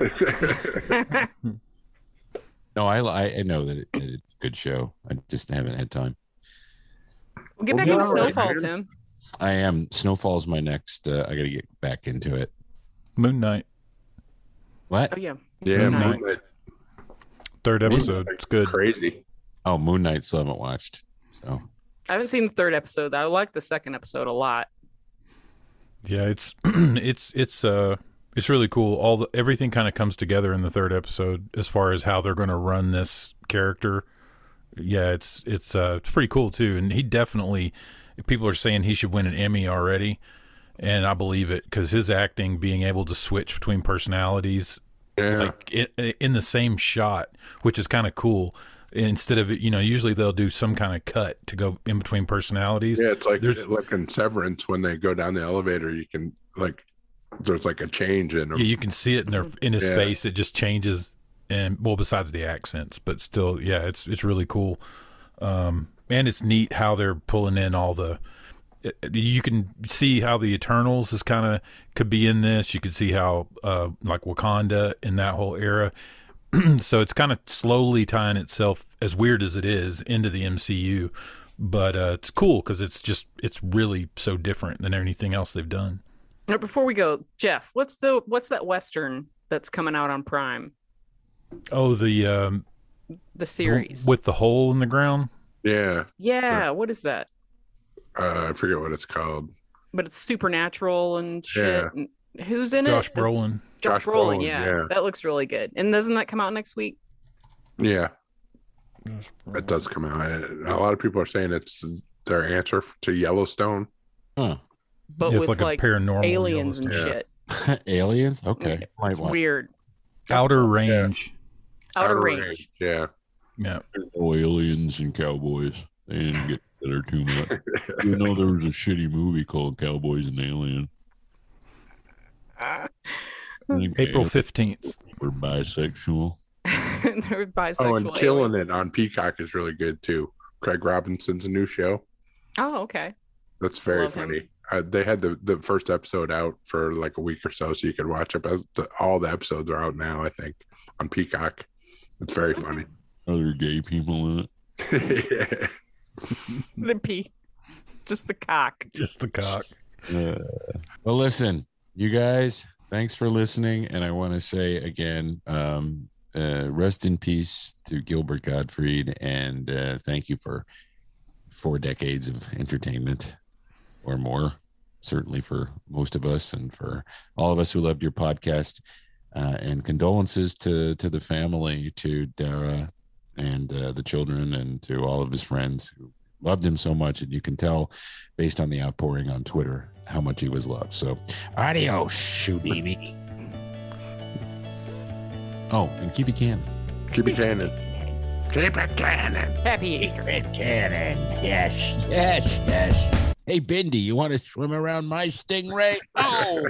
Speaker 1: No, I I I know that, it, that it's a good show. I just haven't had time.
Speaker 2: We'll get
Speaker 7: Well,
Speaker 2: back
Speaker 7: get
Speaker 2: into
Speaker 7: on it,
Speaker 2: Snowfall,
Speaker 7: man.
Speaker 2: Tim.
Speaker 1: I am. Snowfall's my next. Uh, I got to get back into it.
Speaker 3: Moon Knight,
Speaker 1: What?
Speaker 2: Oh yeah.
Speaker 7: Yeah,
Speaker 3: Moon Knight.
Speaker 7: Moonlight.
Speaker 3: third episode. It's good.
Speaker 7: Crazy.
Speaker 1: Oh, Moon Knight still haven't watched. So
Speaker 2: I haven't seen the third episode. I like the second episode a lot.
Speaker 3: Yeah, it's it's it's uh it's really cool. All the everything kind of comes together in the third episode as far as how they're going to run this character. Yeah, it's it's uh it's pretty cool too. And he definitely, people are saying he should win an Emmy already, and I believe it because his acting, being able to switch between personalities,
Speaker 7: Yeah.
Speaker 3: like in, in the same shot, which is kind of cool. Instead of, you know, usually they'll do some kind of cut to go in between personalities.
Speaker 7: Yeah, it's like
Speaker 3: There's-
Speaker 7: like in Severance when they go down the elevator, you can like there's like a change in them.
Speaker 3: Yeah, you can see it in their in his
Speaker 7: Yeah.
Speaker 3: face. It just changes, and well, besides the accents, but still, yeah, it's it's really cool, um, and it's neat how they're pulling in all the. it- You can see how the Eternals is kind of could be in this. You can see how uh, like Wakanda in that whole era. So it's kind of slowly tying itself, as weird as it is, into the M C U, but uh, it's cool because it's just it's really so different than anything else they've done.
Speaker 2: Now, before we go, Jeff, what's the what's that Western that's coming out on Prime?
Speaker 3: Oh, the um,
Speaker 2: The series.
Speaker 3: with the hole in the ground.
Speaker 7: Yeah,
Speaker 2: Yeah, what is that?
Speaker 7: uh, I forget what it's called.
Speaker 2: But it's supernatural and shit.
Speaker 7: Yeah.
Speaker 2: And who's in
Speaker 3: Josh
Speaker 2: it?
Speaker 3: Brolin.
Speaker 2: It's Josh,
Speaker 7: Josh
Speaker 2: Brolin,
Speaker 7: Brolin,
Speaker 2: yeah.
Speaker 7: yeah.
Speaker 2: That looks really good. And doesn't that come out next week?
Speaker 7: Yeah, it does come out. A lot of people are saying it's their answer to Yellowstone.
Speaker 1: Huh.
Speaker 2: But
Speaker 3: It's
Speaker 2: with
Speaker 3: like a
Speaker 2: like,
Speaker 3: paranormal
Speaker 2: aliens and
Speaker 3: Yellowstone.
Speaker 2: shit.
Speaker 1: Aliens? Okay. Might
Speaker 2: It's
Speaker 1: want-
Speaker 2: weird.
Speaker 3: Outer Range.
Speaker 2: Outer, range.
Speaker 7: Yeah.
Speaker 3: Yeah.
Speaker 1: Oh, aliens and cowboys. They didn't get together too much. You know, there was a shitty movie called Cowboys and Alien. I think
Speaker 3: April
Speaker 1: aliens
Speaker 3: fifteenth.
Speaker 1: were bisexual.
Speaker 2: They're bisexual.
Speaker 7: Oh, and Killing
Speaker 2: aliens.
Speaker 7: It on Peacock is really good too. Craig Robinson's new show.
Speaker 2: Oh, okay.
Speaker 7: That's very
Speaker 2: Love him.
Speaker 7: funny. Uh, they had the, the first episode out for like a week or so, so you could watch it. But the- all the episodes are out now, I think, on Peacock. It's very funny.
Speaker 1: Are there gay people in it?
Speaker 7: Yeah.
Speaker 2: The pee. Just the cock.
Speaker 3: Just the cock.
Speaker 1: Uh, well, listen, you guys, thanks for listening. And I want to say again, um, uh, rest in peace to Gilbert Gottfried. And uh, thank you for four decades of entertainment or more, certainly for most of us and for all of us who loved your podcast. Uh, and condolences to, to the family, to Dara and uh, the children, and to all of his friends who loved him so much. And you can tell based on the outpouring on Twitter how much he was loved. So adios, Houdini. Oh, and keep it canon.
Speaker 7: Keep it canon.
Speaker 1: Keep it canon.
Speaker 2: Happy Easter.
Speaker 1: Keep it canon. Yes, yes, yes. Hey, Bindi, you want to swim around my stingray? Oh!